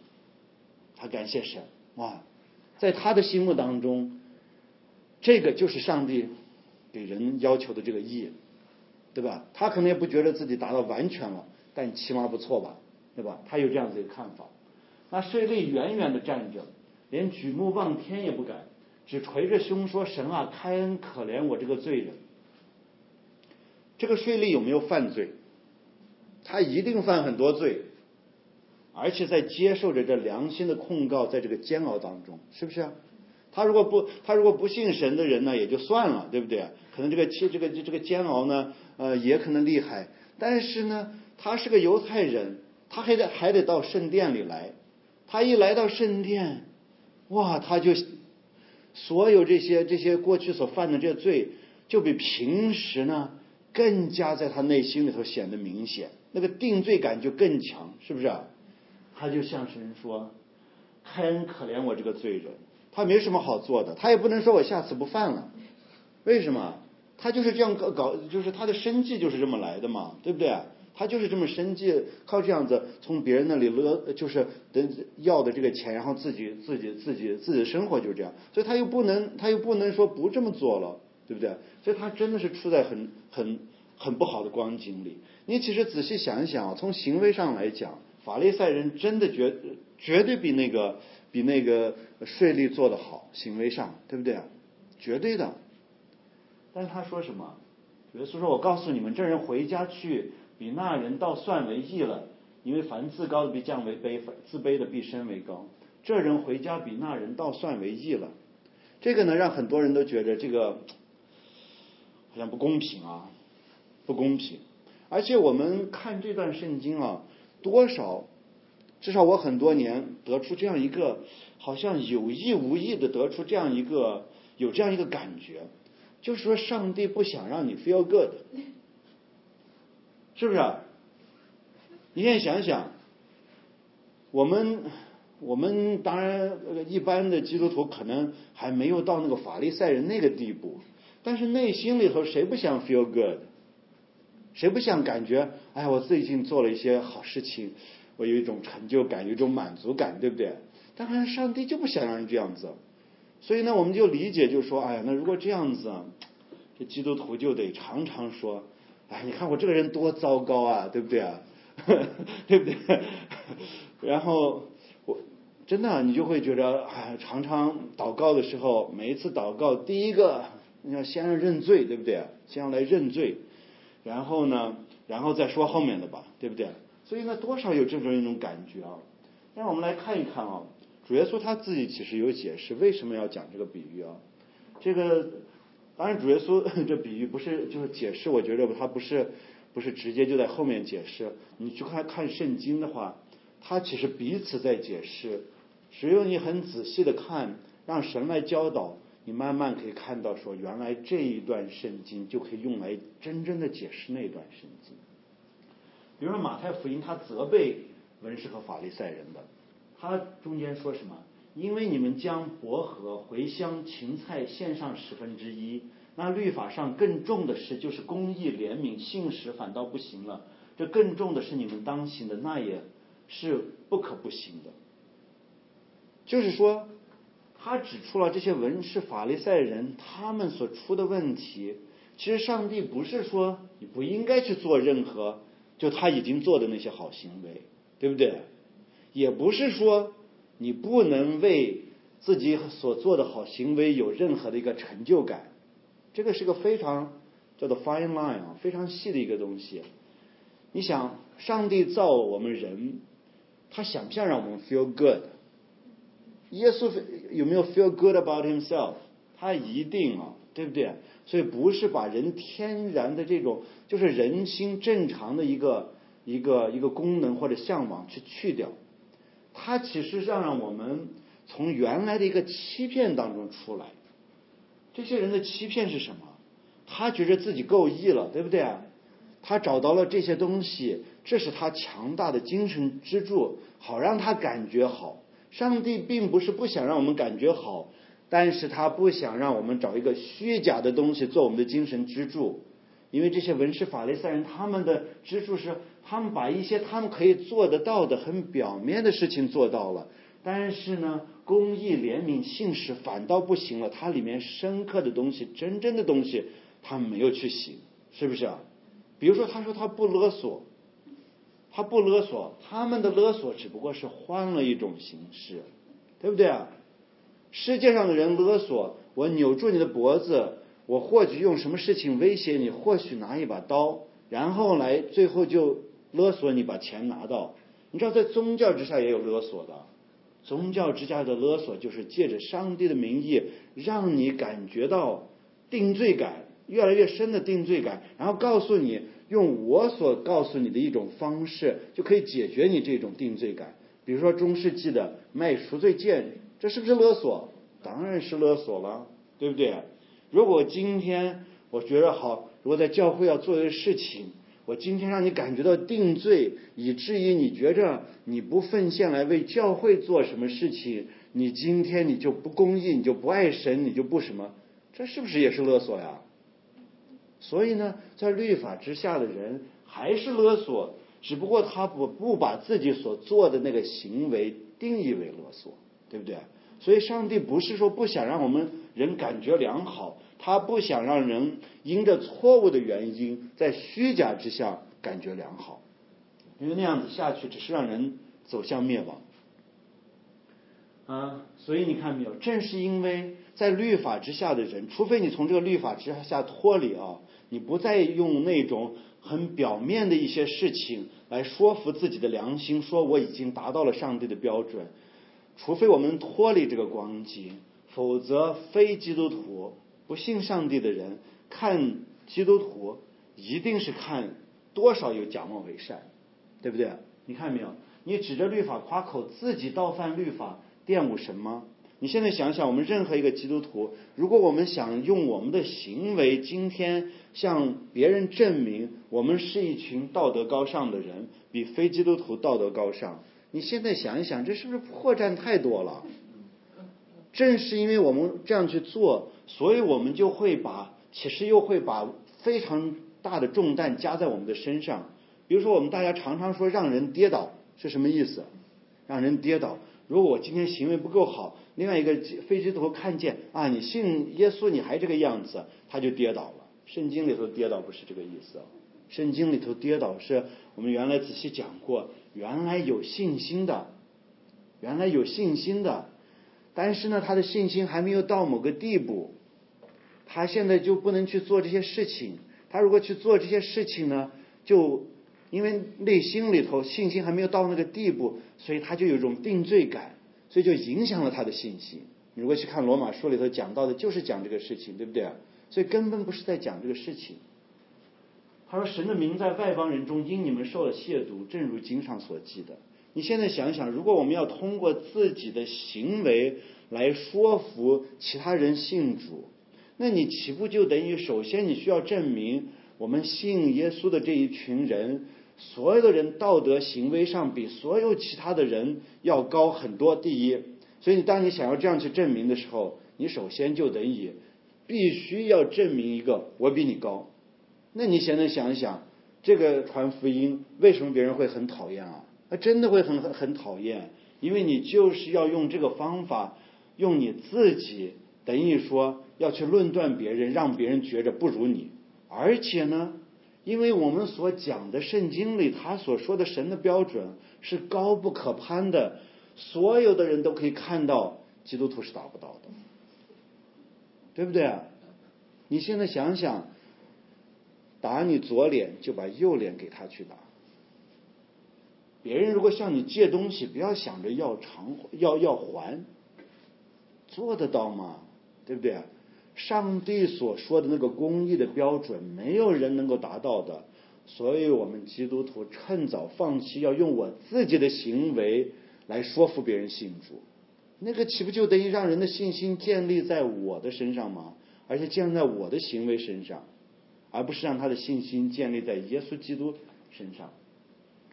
哇，在他的心目当中，这个就是上帝给人要求的这个义，对吧？他可能也不觉得自己达到完全了，但起码不错吧，对吧？他有这样子的看法。那税吏远远的站着，连举目望天也不敢，只捶着胸说：“神啊，开恩可怜我这个罪人。”这个税吏有没有犯罪？他一定犯很多罪，而且在接受着这良心的控告，在这个煎熬当中，是不是啊？他如果不信神的人呢，也就算了，对不对？可能这个煎熬呢，也可能厉害。但是呢，他是个犹太人，他还得到圣殿里来。他一来到圣殿，哇，他就所有这些过去所犯的这些罪，就比平时呢更加在他内心里头显得明显，那个定罪感就更强，是不是啊？他就向神说：“开恩可怜我这个罪人。”他没什么好做的，他也不能说我下次不犯了。为什么？他就是这样搞，就是他的生计就是这么来的嘛，对不对？他就是这么生计，靠这样子从别人那里就是要的这个钱，然后自己的生活就是这样，所以他又不能说不这么做了，对不对？所以他真的是处在很不好的光景里。你其实仔细想一想，从行为上来讲，法利赛人真的绝对比那个税吏做得好，行为上，对不对？绝对的。但是他说什么？耶稣说：“我告诉你们，这人回家去，比那人倒算为义了。因为凡自高的必降为卑，自卑的必升为高。这人回家比那人倒算为义了。”这个呢，让很多人都觉得这个好像不公平啊，不公平。而且我们看这段圣经啊，至少我很多年得出这样一个，好像有意无意的得出有这样一个感觉，就是说上帝不想让你 feel good， 是不是？你现在想想，我们当然一般的基督徒可能还没有到那个法利赛人那个地步，但是内心里头谁不想 feel good？ 谁不想感觉哎，我最近做了一些好事情，我有一种成就感，有一种满足感，对不对？但好像上帝就不想让人这样子，所以呢，我们就理解，就是说，哎呀，那如果这样子啊，这基督徒就得常常说，哎，你看我这个人多糟糕啊，对不对啊？对不对？然后真的你就会觉得，哎，常常祷告的时候，每一次祷告，第一个你要先认罪，对不对？先要来认罪，然后再说后面的吧，对不对？所以呢，多少有这种一种感觉啊。让我们来看一看啊，主耶稣他自己其实有解释为什么要讲这个比喻啊。这个当然主耶稣这比喻不是就是解释，我觉得他不是直接就在后面解释。你去看圣经的话，他其实彼此在解释。只有你很仔细的看，让神来教导，你慢慢可以看到说，原来这一段圣经就可以用来真正的解释那段圣经。比如说马太福音，他责备文士和法利赛人的，他中间说什么？因为你们将薄荷、茴香、芹菜献上1/10，那律法上更重的事就是公义、怜悯、信实反倒不行了。这更重的是你们当行的，那也是不可不行的。就是说，他指出了这些文士法利赛人他们所出的问题。其实上帝不是说你不应该去做任何就他已经做的那些好行为，对不对？也不是说你不能为自己所做的好行为有任何的一个成就感。这个是个非常叫做 fine line 啊，非常细的一个东西。你想，上帝造我们人，他想不想让我们 feel good？ 耶稣有没有 feel good about himself？ 他一定啊，对不对？所以不是把人天然的这种就是人心正常的一个功能或者向往去掉，他其实让我们从原来的一个欺骗当中出来。这些人的欺骗是什么？他觉得自己够义了，对不对啊？他找到了这些东西， 这是他强大的精神支柱，好让他感觉好。上帝并不是不想让我们感觉好，但是他不想让我们找一个虚假的东西做我们的精神支柱。因为这些文士法利赛人，他们的支柱是他们把一些他们可以做得到的很表面的事情做到了，但是呢，公义、怜悯、信实反倒不行了，它里面深刻的东西、真正的东西他们没有去行，是不是啊？比如说他说他不勒索，他们的勒索只不过是换了一种形式，对不对啊？世界上的人勒索，我扭住你的脖子，我或许用什么事情威胁你，或许拿一把刀，然后来最后就勒索你把钱拿到。你知道在宗教之下也有勒索的，宗教之下的勒索就是借着上帝的名义让你感觉到定罪感，越来越深的定罪感，然后告诉你用我所告诉你的一种方式就可以解决你这种定罪感。比如说中世纪的卖赎罪券，这是不是勒索？当然是勒索了，对不对？如果今天我觉得好，如果在教会要做的事情，我今天让你感觉到定罪，以至于你觉着你不奉献来为教会做什么事情，你今天你就不公义，你就不爱神，你就不什么，这是不是也是勒索呀？所以呢，在律法之下的人还是勒索，只不过他不把自己所做的那个行为定义为勒索，对不对？所以上帝不是说不想让我们人感觉良好，他不想让人因着错误的原因在虚假之下感觉良好，因为那样子下去只是让人走向灭亡所以你看没有，正是因为在律法之下的人，除非你从这个律法之下脱离你不再用那种很表面的一些事情来说服自己的良心，说我已经达到了上帝的标准，除非我们脱离这个光景，否则非基督徒、不信上帝的人看基督徒一定是看多少有假冒伪善，对不对？你看没有，你指着律法夸口，自己倒犯律法，玷污神吗？你现在想想，我们任何一个基督徒，如果我们想用我们的行为今天向别人证明我们是一群道德高尚的人，比非基督徒道德高尚，你现在想一想，这是不是破绽太多了？正是因为我们这样去做，所以我们就会其实又会把非常大的重担加在我们的身上。比如说我们大家常常说让人跌倒是什么意思？让人跌倒，如果我今天行为不够好，另外一个非基督徒看见你信耶稣你还这个样子，他就跌倒了。圣经里头跌倒不是这个意思，圣经里头跌倒是我们原来仔细讲过，原来有信心的，但是呢他的信心还没有到某个地步，他现在就不能去做这些事情。他如果去做这些事情呢，就因为内心里头信心还没有到那个地步，所以他就有一种定罪感，所以就影响了他的信心。你如果去看罗马书里头讲到的就是讲这个事情，对不对？所以根本不是在讲这个事情。他说神的名在外邦人中因你们受了亵渎，正如经上所记的。你现在想想，如果我们要通过自己的行为来说服其他人信主，那你岂不就等于首先你需要证明我们信耶稣的这一群人，所有的人道德行为上比所有其他的人要高很多，第一。所以当你想要这样去证明的时候，你首先就等于必须要证明一个我比你高。那你现在想一想，这个传福音为什么别人会很讨厌真的会很讨厌，因为你就是要用这个方法，用你自己等于说要去论断别人，让别人觉着不如你。而且呢，因为我们所讲的圣经里他所说的神的标准是高不可攀的，所有的人都可以看到基督徒是达不到的，对不对？你现在想想，打你左脸就把右脸给他去打。别人如果向你借东西，不要想着要还，做得到吗？对不对？上帝所说的那个公义的标准，没有人能够达到的。所以我们基督徒趁早放弃要用我自己的行为来说服别人信主，那个岂不就等于让人的信心建立在我的身上吗？而且建立在我的行为身上，而不是让他的信心建立在耶稣基督身上。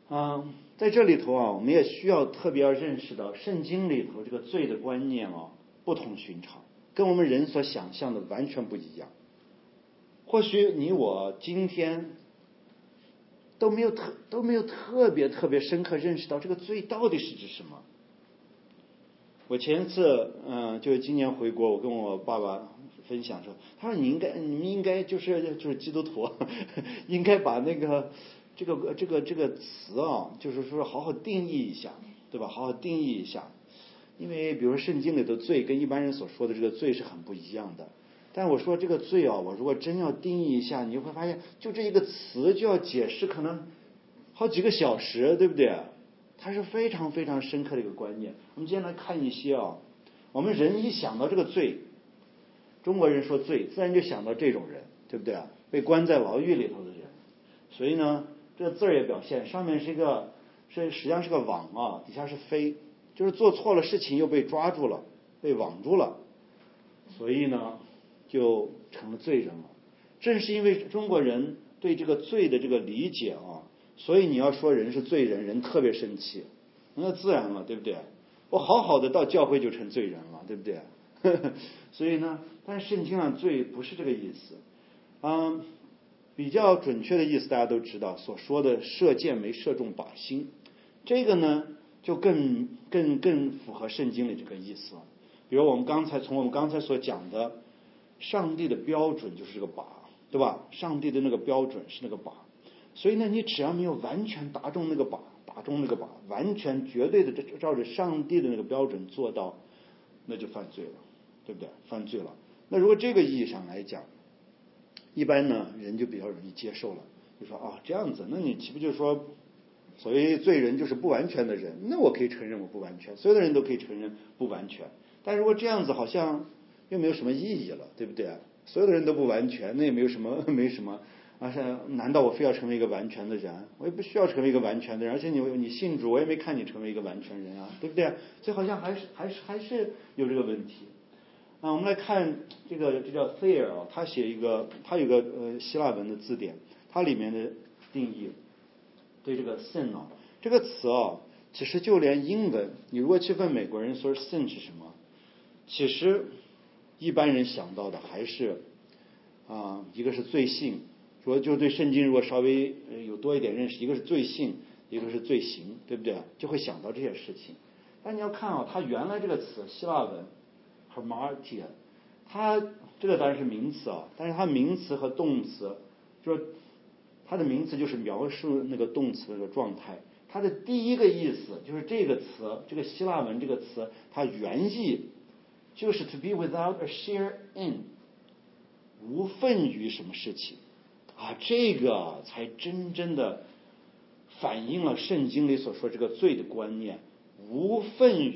在这里头我们也需要特别要认识到，圣经里头这个罪的观念不同寻常，跟我们人所想象的完全不一样。或许你我今天都没有特别深刻认识到这个罪到底是指什么。我前一次就是今年回国，我跟我爸爸分享说，他说你们应该就是基督徒应该把那个这个词就是说好好定义一下，对吧？好好定义一下，因为比如说圣经里的罪跟一般人所说的这个罪是很不一样的。但我说这个罪我如果真要定义一下，你会发现就这一个词就要解释可能好几个小时，对不对？它是非常非常深刻的一个观念。我们今天来看一些我们人一想到这个罪，中国人说罪自然就想到这种人，对不对？被关在牢狱里头的人。所以呢这个字也表现上面实际上是个网底下是飞，就是做错了事情又被抓住了，被网住了，所以呢就成了罪人了。正是因为中国人对这个罪的这个理解所以你要说人是罪人，人特别生气，那自然了，对不对？我好好的到教会就成罪人了，对不对？所以呢，但是圣经上罪不是这个意思。比较准确的意思大家都知道，所说的射箭没射中靶心，这个呢就更符合圣经里这个意思了。比如从我们刚才所讲的，上帝的标准就是这个靶，对吧？上帝的那个标准是那个靶，所以呢你只要没有完全打中那个靶，完全绝对的照着上帝的那个标准做到，那就犯罪了，对不对？犯罪了。那如果这个意义上来讲，一般呢人就比较容易接受了，就说这样子，那你岂不就是说所谓罪人就是不完全的人？那我可以承认我不完全，所有的人都可以承认不完全。但如果这样子好像又没有什么意义了，对不对？所有的人都不完全，那也没什么难道我非要成为一个完全的人？我也不需要成为一个完全的人，而且你信主，我也没看你成为一个完全人对不对？所以好像还是有这个问题。我们来看这叫 Thayer 他有个希腊文的字典，它里面的定义对这个 sin 这个词其实就连英文，你如果去问美国人说 sin 是什么，其实一般人想到的还是一个是罪性，说就对圣经如果稍微有多一点认识，一个是罪性，一个是罪行，对不对？就会想到这些事情。但你要看它原来这个词希腊文hamartia， 它这个当然是名词但是它名词和动词，就是它的名词就是描述那个动词的那个状态。它的第一个意思就是这个词，这个希腊文这个词，它原意就是 to be without a share in， 无份于什么事情这个才真正的反映了圣经里所说这个罪的观念。无份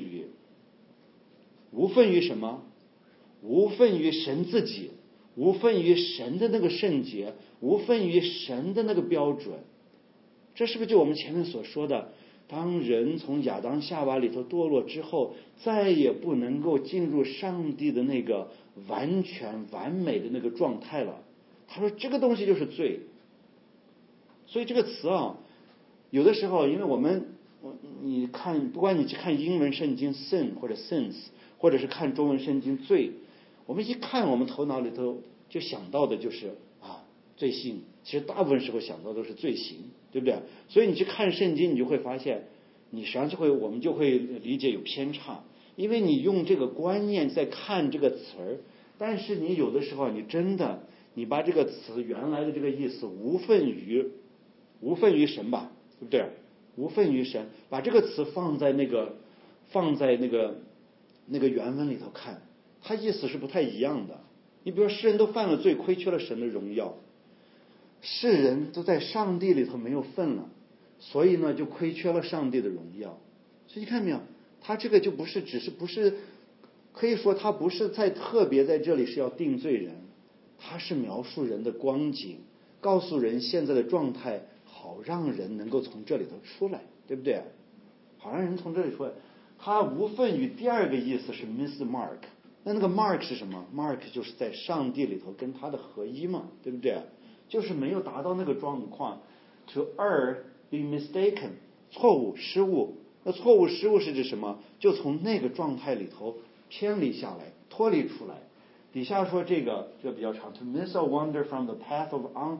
于什么？无份于神自己，无份于神的那个圣洁，无份于神的那个标准。这是不是就我们前面所说的，当人从亚当夏娃里头堕落之后，再也不能够进入上帝的那个完全完美的那个状态了？他说这个东西就是罪。所以这个词有的时候因为你看，不管你去看英文圣经 sin 或者 sins， 或者是看中文圣经罪，我们一看我们头脑里头就想到的就是罪性，其实大部分时候想到都是罪行，对不对？所以你去看圣经，你就会发现你实际上我们就会理解有偏差，因为你用这个观念在看这个词儿，但是你有的时候你把这个词原来的这个意思无份于神吧，对不对？无份于神，把这个词放在那个原文里头看，它意思是不太一样的。你比如说世人都犯了罪，亏缺了神的荣耀，世人都在上帝里头没有份了，所以呢就亏缺了上帝的荣耀。所以你看没有，他这个就不是可以说他不是特别在这里是要定罪人，他是描述人的光景，告诉人现在的状态，好让人能够从这里头出来，对不对？好让人从这里出来。他无份于第二个意思是 miss mark， 那个 mark 是什么？ mark 就是在上帝里头跟他的合一嘛，对不对？就是没有达到那个状况 to err be mistaken， 错误失误。那错误失误是指什么？就从那个状态里头偏离下来，脱离出来。底下说这个比较长 ，to miss or wander from the path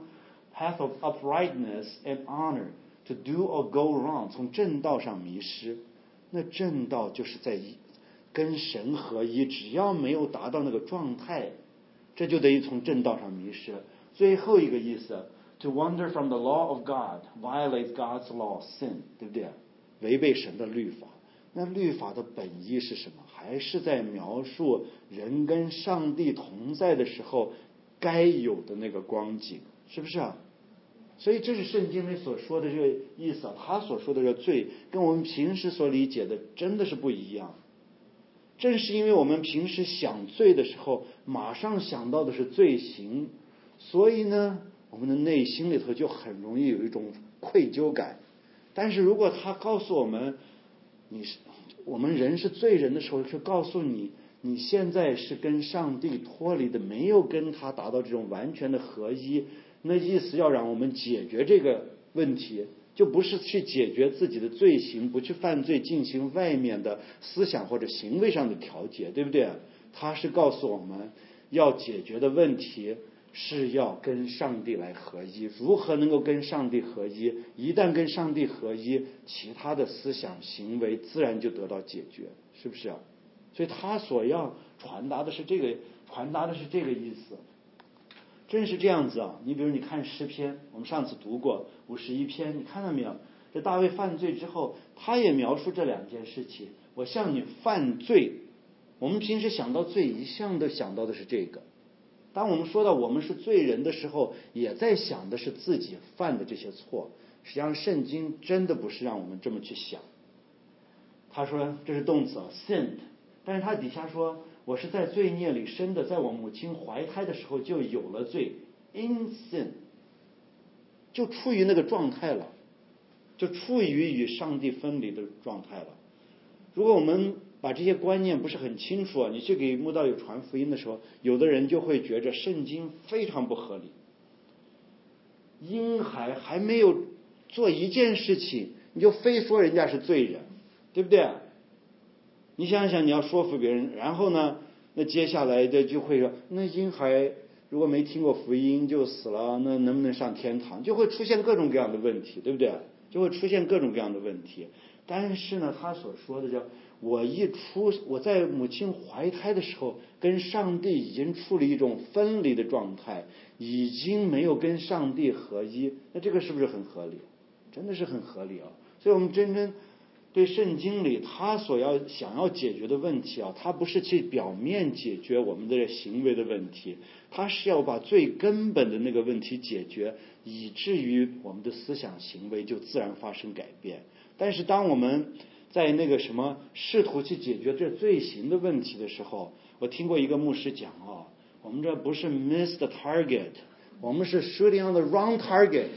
of uprightness and honor, to do or go wrong， 从正道上迷失。那正道就是在跟神合一，只要没有达到那个状态，这就等于从正道上迷失。最后一个意思 ，to wander from the law of God, violate God's law, sin， 对不对？违背神的律法。那律法的本意是什么？还是在描述人跟上帝同在的时候该有的那个光景，是不是啊？所以这是圣经里所说的这个意思啊。他所说的这个罪跟我们平时所理解的真的是不一样。正是因为我们平时想罪的时候马上想到的是罪行，所以呢我们的内心里头就很容易有一种愧疚感。但是如果他告诉我们我们人是罪人的时候，是告诉你现在是跟上帝脱离的，没有跟他达到这种完全的合一，那意思要让我们解决这个问题，就不是去解决自己的罪行，不去犯罪，进行外面的思想或者行为上的调节，对不对？他是告诉我们要解决的问题是要跟上帝来合一。如何能够跟上帝合一？一旦跟上帝合一，其他的思想行为自然就得到解决，是不是啊？所以他所要传达的是这个意思。真是这样子啊！你比如你看诗篇，我们上次读过51篇，你看到没有？这大卫犯罪之后，他也描述这两件事情。我向你犯罪，我们平时想到罪，一向的想到的是这个。当我们说到我们是罪人的时候，也在想的是自己犯的这些错。实际上圣经真的不是让我们这么去想。他说这是动词 sinned， 但是他底下说我是在罪孽里生的，在我母亲怀胎的时候就有了罪 in sin， 就处于那个状态了，就处于与上帝分离的状态了。如果我们把这些观念不是很清楚啊，你去给慕道友传福音的时候，有的人就会觉着圣经非常不合理。婴孩还没有做一件事情，你就非说人家是罪人，对不对？你想想，你要说服别人，然后呢，那接下来的就会说，那婴孩如果没听过福音就死了，那能不能上天堂？就会出现各种各样的问题，对不对？就会出现各种各样的问题。但是呢，他所说的叫我在母亲怀胎的时候，跟上帝已经处理一种分离的状态，已经没有跟上帝合一。那这个是不是很合理？真的是很合理啊！所以我们真正对圣经里他想要解决的问题啊，他不是去表面解决我们的行为的问题，他是要把最根本的那个问题解决，以至于我们的思想行为就自然发生改变。但是当我们在那个试图去解决这罪行的问题的时候，我听过一个牧师讲啊，我们这不是 miss the target， 我们是 shooting on the wrong target，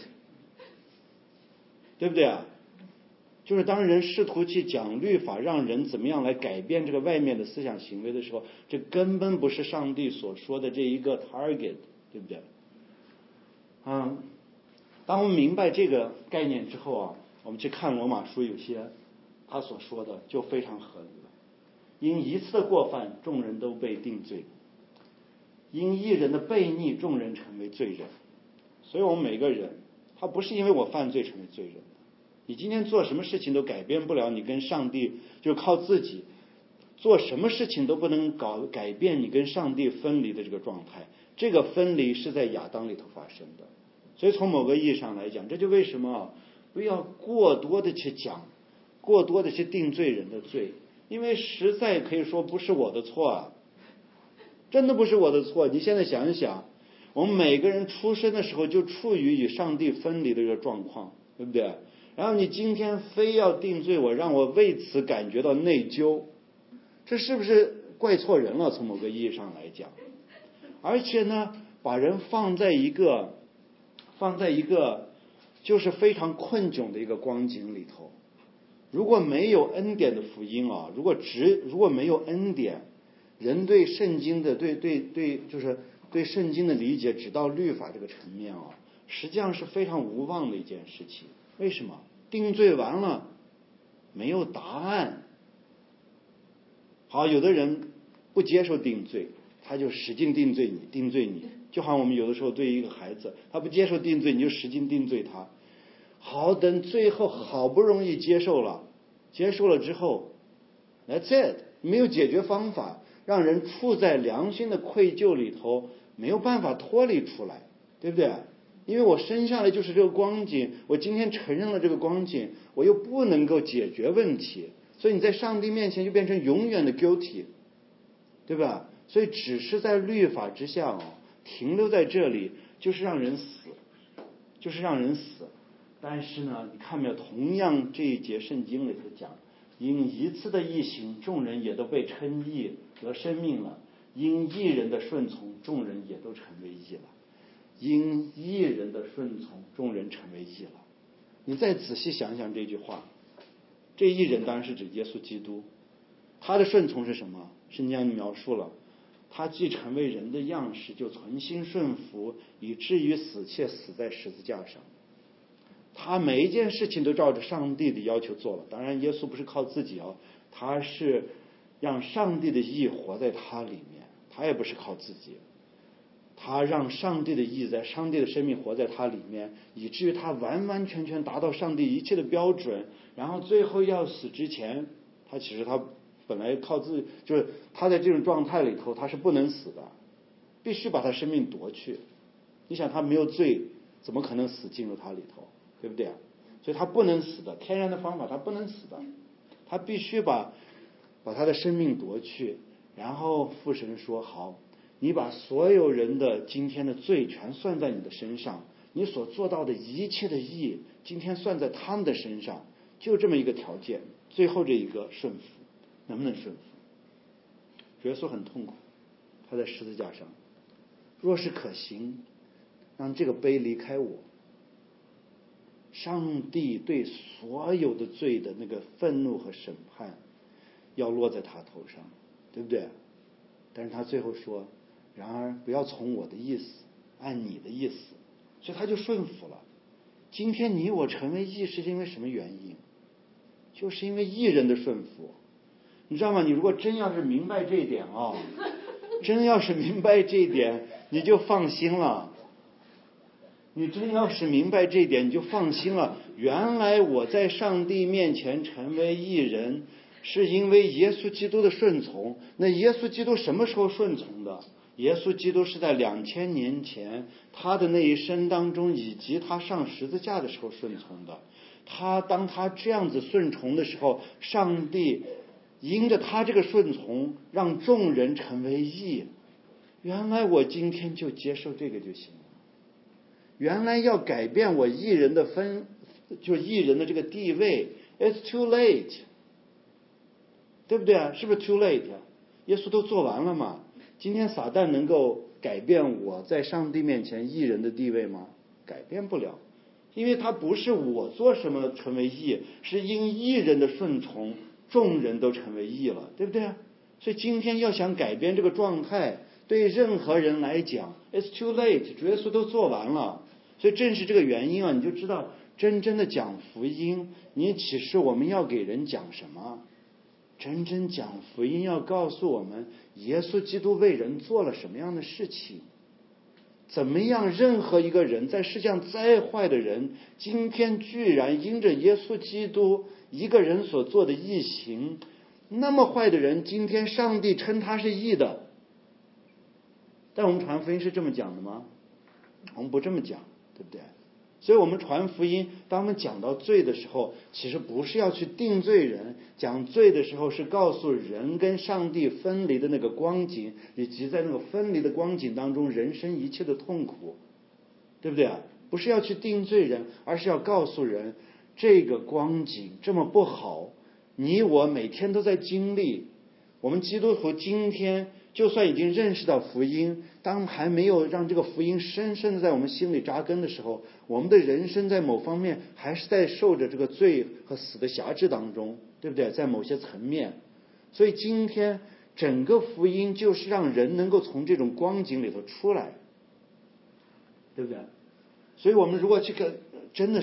对不对啊？就是当人试图去讲律法，让人怎么样来改变这个外面的思想行为的时候，这根本不是上帝所说的这一个 target， 对不对？当我们明白这个概念之后啊，我们去看罗马书，有些他所说的就非常合理了。因一次的过犯，众人都被定罪；因一人的悖逆，众人成为罪人。所以我们每个人，他不是因为我犯罪成为罪人的。你今天做什么事情都改变不了你跟上帝，就靠自己做什么事情都不能改变你跟上帝分离的这个状态。这个分离是在亚当里头发生的。所以从某个意义上来讲，这就为什么不要过多的去讲，过多的去定罪人的罪，因为实在可以说不是我的错啊，真的不是我的错。你现在想一想，我们每个人出生的时候就处于与上帝分离的这个状况，对不对？然后你今天非要定罪我，让我为此感觉到内疚，这是不是怪错人了？从某个意义上来讲，而且呢，把人放在一个就是非常困窘的一个光景里头。如果没有恩典的福音啊，如果没有恩典，人对圣经的就是对圣经的理解只到律法这个层面啊，实际上是非常无望的一件事情。 为什么？定罪完了没有答案。好，有的人不接受定罪，他就使劲定罪你，就好像我们有的时候对一个孩子，他不接受定罪，你就使劲定罪他。好，等最后好不容易接受了之后 that's it， 没有解决方法，让人处在良心的愧疚里头，没有办法脱离出来，对不对？因为我生下来就是这个光景，我今天承认了这个光景，我又不能够解决问题，所以你在上帝面前就变成永远的 guilty， 对吧？所以只是在律法之下停留在这里，就是让人死。但是呢，你看没有，同样这一节圣经里头讲，因一次的义行，众人也都被称义得生命了；因义人的顺从，众人也都成为义了。因义人的顺从，众人成为义了。你再仔细想想这句话，这义人当然是指耶稣基督，他的顺从是什么？圣经描述了，他既成为人的样式，就存心顺服，以至于死，且死在十字架上。他每一件事情都照着上帝的要求做了。当然耶稣不是靠自己他是让上帝的义活在他里面，他也不是靠自己，他让上帝的义在上帝的生命活在他里面，以至于他完完全全达到上帝一切的标准。然后最后要死之前，他其实他本来靠自己，就是他在这种状态里头他是不能死的，必须把他生命夺去。你想他没有罪，怎么可能死进入他里头，对不对？所以他不能死的，天然的方法他不能死的，他必须把他的生命夺去。然后父神说，好，你把所有人的今天的罪全算在你的身上，你所做到的一切的义今天算在他们的身上，就这么一个条件，最后这一个顺服，能不能顺服？耶稣很痛苦，他在十字架上，若是可行，让这个杯离开我。上帝对所有的罪的那个愤怒和审判要落在他头上，对不对？但是他最后说，然而不要从我的意思，按你的意思。所以他就顺服了。今天你我成为义是因为什么原因？就是因为义人的顺服。你知道吗？你如果真要是明白这一点真要是明白这一点，你就放心了。你真要是明白这一点，你就放心了。原来我在上帝面前成为义人，是因为耶稣基督的顺从。那耶稣基督什么时候顺从的？耶稣基督是在2000年前他的那一生当中，以及他上十字架的时候顺从的。当他这样子顺从的时候，上帝因着他这个顺从，让众人成为义。原来我今天就接受这个就行了。原来要改变我义人的就义人的这个地位 ，it's too late， 对不对啊？是不是 too late？ 耶稣都做完了嘛？今天撒旦能够改变我在上帝面前义人的地位吗？改变不了，因为他不是我做什么成为义，是因义人的顺从，众人都成为义了，对不对啊？所以今天要想改变这个状态，对任何人来讲 it's too late， 主耶稣都做完了。所以正是这个原因你就知道真正的讲福音，你其实我们要给人讲什么？真正讲福音要告诉我们耶稣基督为人做了什么样的事情，怎么样任何一个人，在世界上再坏的人，今天居然因着耶稣基督一个人所做的义行，那么坏的人今天上帝称他是义的。但我们传福音是这么讲的吗？我们不这么讲，对不对？所以我们传福音，当我们讲到罪的时候，其实不是要去定罪人，讲罪的时候是告诉人跟上帝分离的那个光景，以及在那个分离的光景当中人生一切的痛苦，对不对啊？不是要去定罪人，而是要告诉人这个光景这么不好，你我每天都在经历。我们基督徒今天就算已经认识到福音，当还没有让这个福音深深的在我们心里扎根的时候，我们的人生在某方面还是在受着这个罪和死的辖制当中，对不对？在某些层面。所以今天整个福音就是让人能够从这种光景里头出来，对不对？所以我们如果这个真的是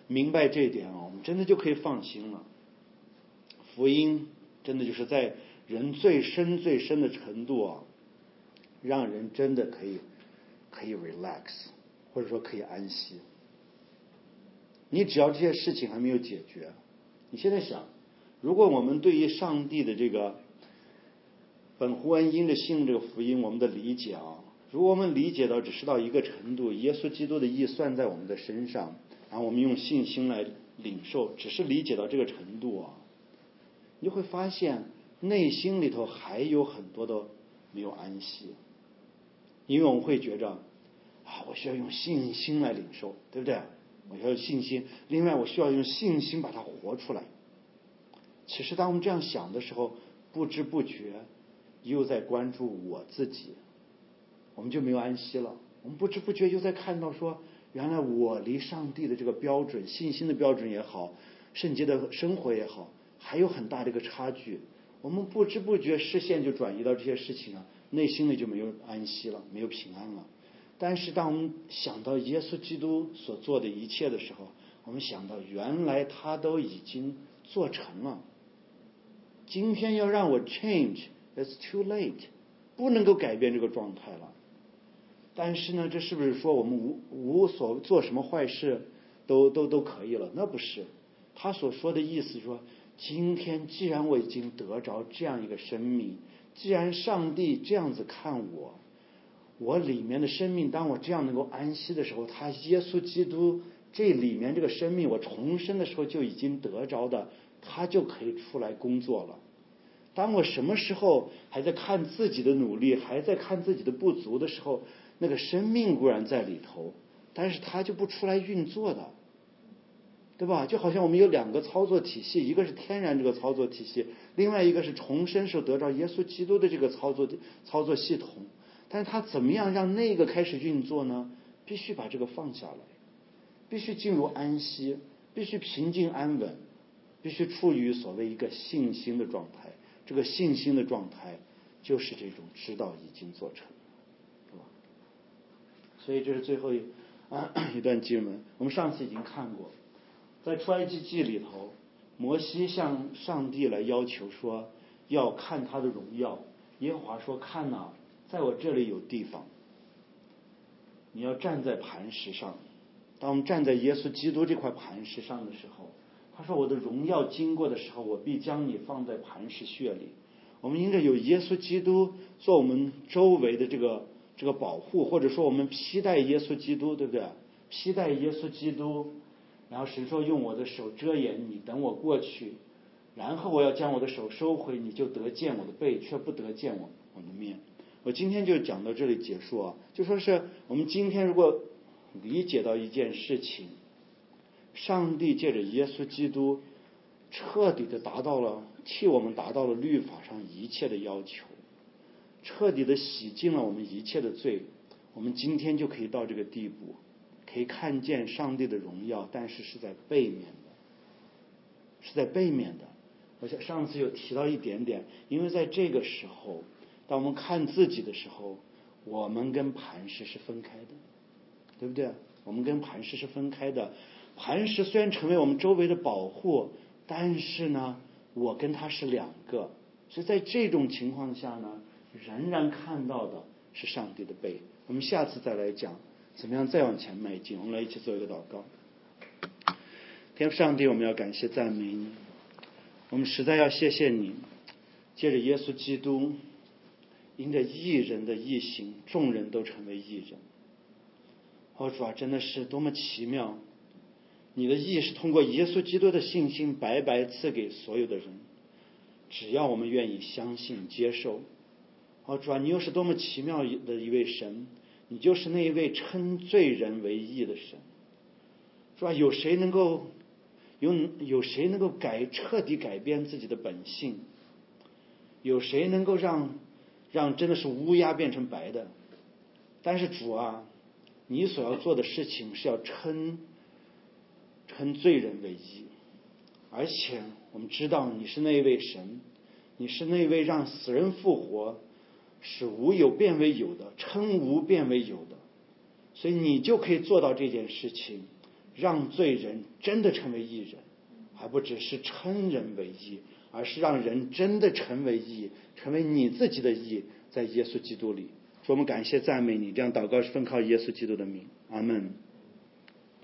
明白这一点我们真的就可以放心了。福音真的就是在人最深最深的程度让人真的可以 relax， 或者说可以安息。你只要这些事情还没有解决，你现在想，如果我们对于上帝的这个本乎恩因着信这个福音我们的理解如果我们理解到只是到一个程度，耶稣基督的义算在我们的身上，然后我们用信心来领受，只是理解到这个程度你就会发现内心里头还有很多的没有安息。因为我们会觉着我需要用信心来领受，对不对？我要有信心，另外我需要用信心把它活出来。其实当我们这样想的时候，不知不觉又在关注我自己，我们就没有安息了。我们不知不觉又在看到说，原来我离上帝的这个标准，信心的标准也好，圣洁的生活也好，还有很大的一个差距。我们不知不觉视线就转移到这些事情内心里就没有安息了，没有平安了。但是当我们想到耶稣基督所做的一切的时候，我们想到原来他都已经做成了。今天要让我 change it's too late， 不能够改变这个状态了。但是呢，这是不是说我们无所做什么坏事都可以了？那不是。他所说的意思说，今天既然我已经得着这样一个生命，既然上帝这样子看我里面的生命，当我这样能够安息的时候，他耶稣基督这里面这个生命我重生的时候就已经得着的，他就可以出来工作了。当我什么时候还在看自己的努力，还在看自己的不足的时候，那个生命固然在里头，但是他就不出来运作的，对吧？就好像我们有两个操作体系，一个是天然这个操作体系，另外一个是重生时得着耶稣基督的这个操作系统。但是他怎么样让那个开始运作呢？必须把这个放下来，必须进入安息，必须平静安稳，必须处于所谓一个信心的状态。这个信心的状态就是这种知道已经做成，是吧？所以这是最后一段经文，我们上次已经看过，在出埃及记里头，摩西向上帝来要求说要看他的荣耀。耶和华说，看在我这里有地方，你要站在磐石上。当我们站在耶稣基督这块磐石上的时候，他说我的荣耀经过的时候，我必将你放在磐石穴里。我们因着有耶稣基督做我们周围的这个保护，或者说我们披戴耶稣基督，对不对？披戴耶稣基督，然后神说用我的手遮掩你，等我过去，然后我要将我的手收回，你就得见我的背，却不得见我的面。我今天就讲到这里结束就说是我们今天如果理解到一件事情，上帝借着耶稣基督彻底的替我们达到了律法上一切的要求，彻底的洗净了我们一切的罪，我们今天就可以到这个地步，可以看见上帝的荣耀，但是是在背面的。我想上次有提到一点点，因为在这个时候，当我们看自己的时候，我们跟磐石是分开的，对不对？我们跟磐石是分开的。磐石虽然成为我们周围的保护，但是呢，我跟它是两个。所以在这种情况下呢，仍然看到的是上帝的背。我们下次再来讲怎么样再往前迈进。我们来一起做一个祷告。天父上帝，我们要感谢赞美你，我们实在要谢谢你，借着耶稣基督，因着义人的义行，众人都成为义人。主啊，真的是多么奇妙！你的义是通过耶稣基督的信心白白赐给所有的人，只要我们愿意相信接受。主啊，你又是多么奇妙的一位神，你就是那一位称罪人为义的神。主啊，有谁能够彻底改变自己的本性？有谁能够让真的是乌鸦变成白的？但是主啊，你所要做的事情是要称罪人为义，而且我们知道你是那一位神，你是那位让死人复活，使无有变为有的，称无变为有的，所以你就可以做到这件事情， 让罪人真的成为义人，还不只是称人为义，而是让人真的成为义，成为你自己的义，在耶稣基督里。说我们感谢赞美你，这样祷告是奉靠耶稣基督的名，阿门。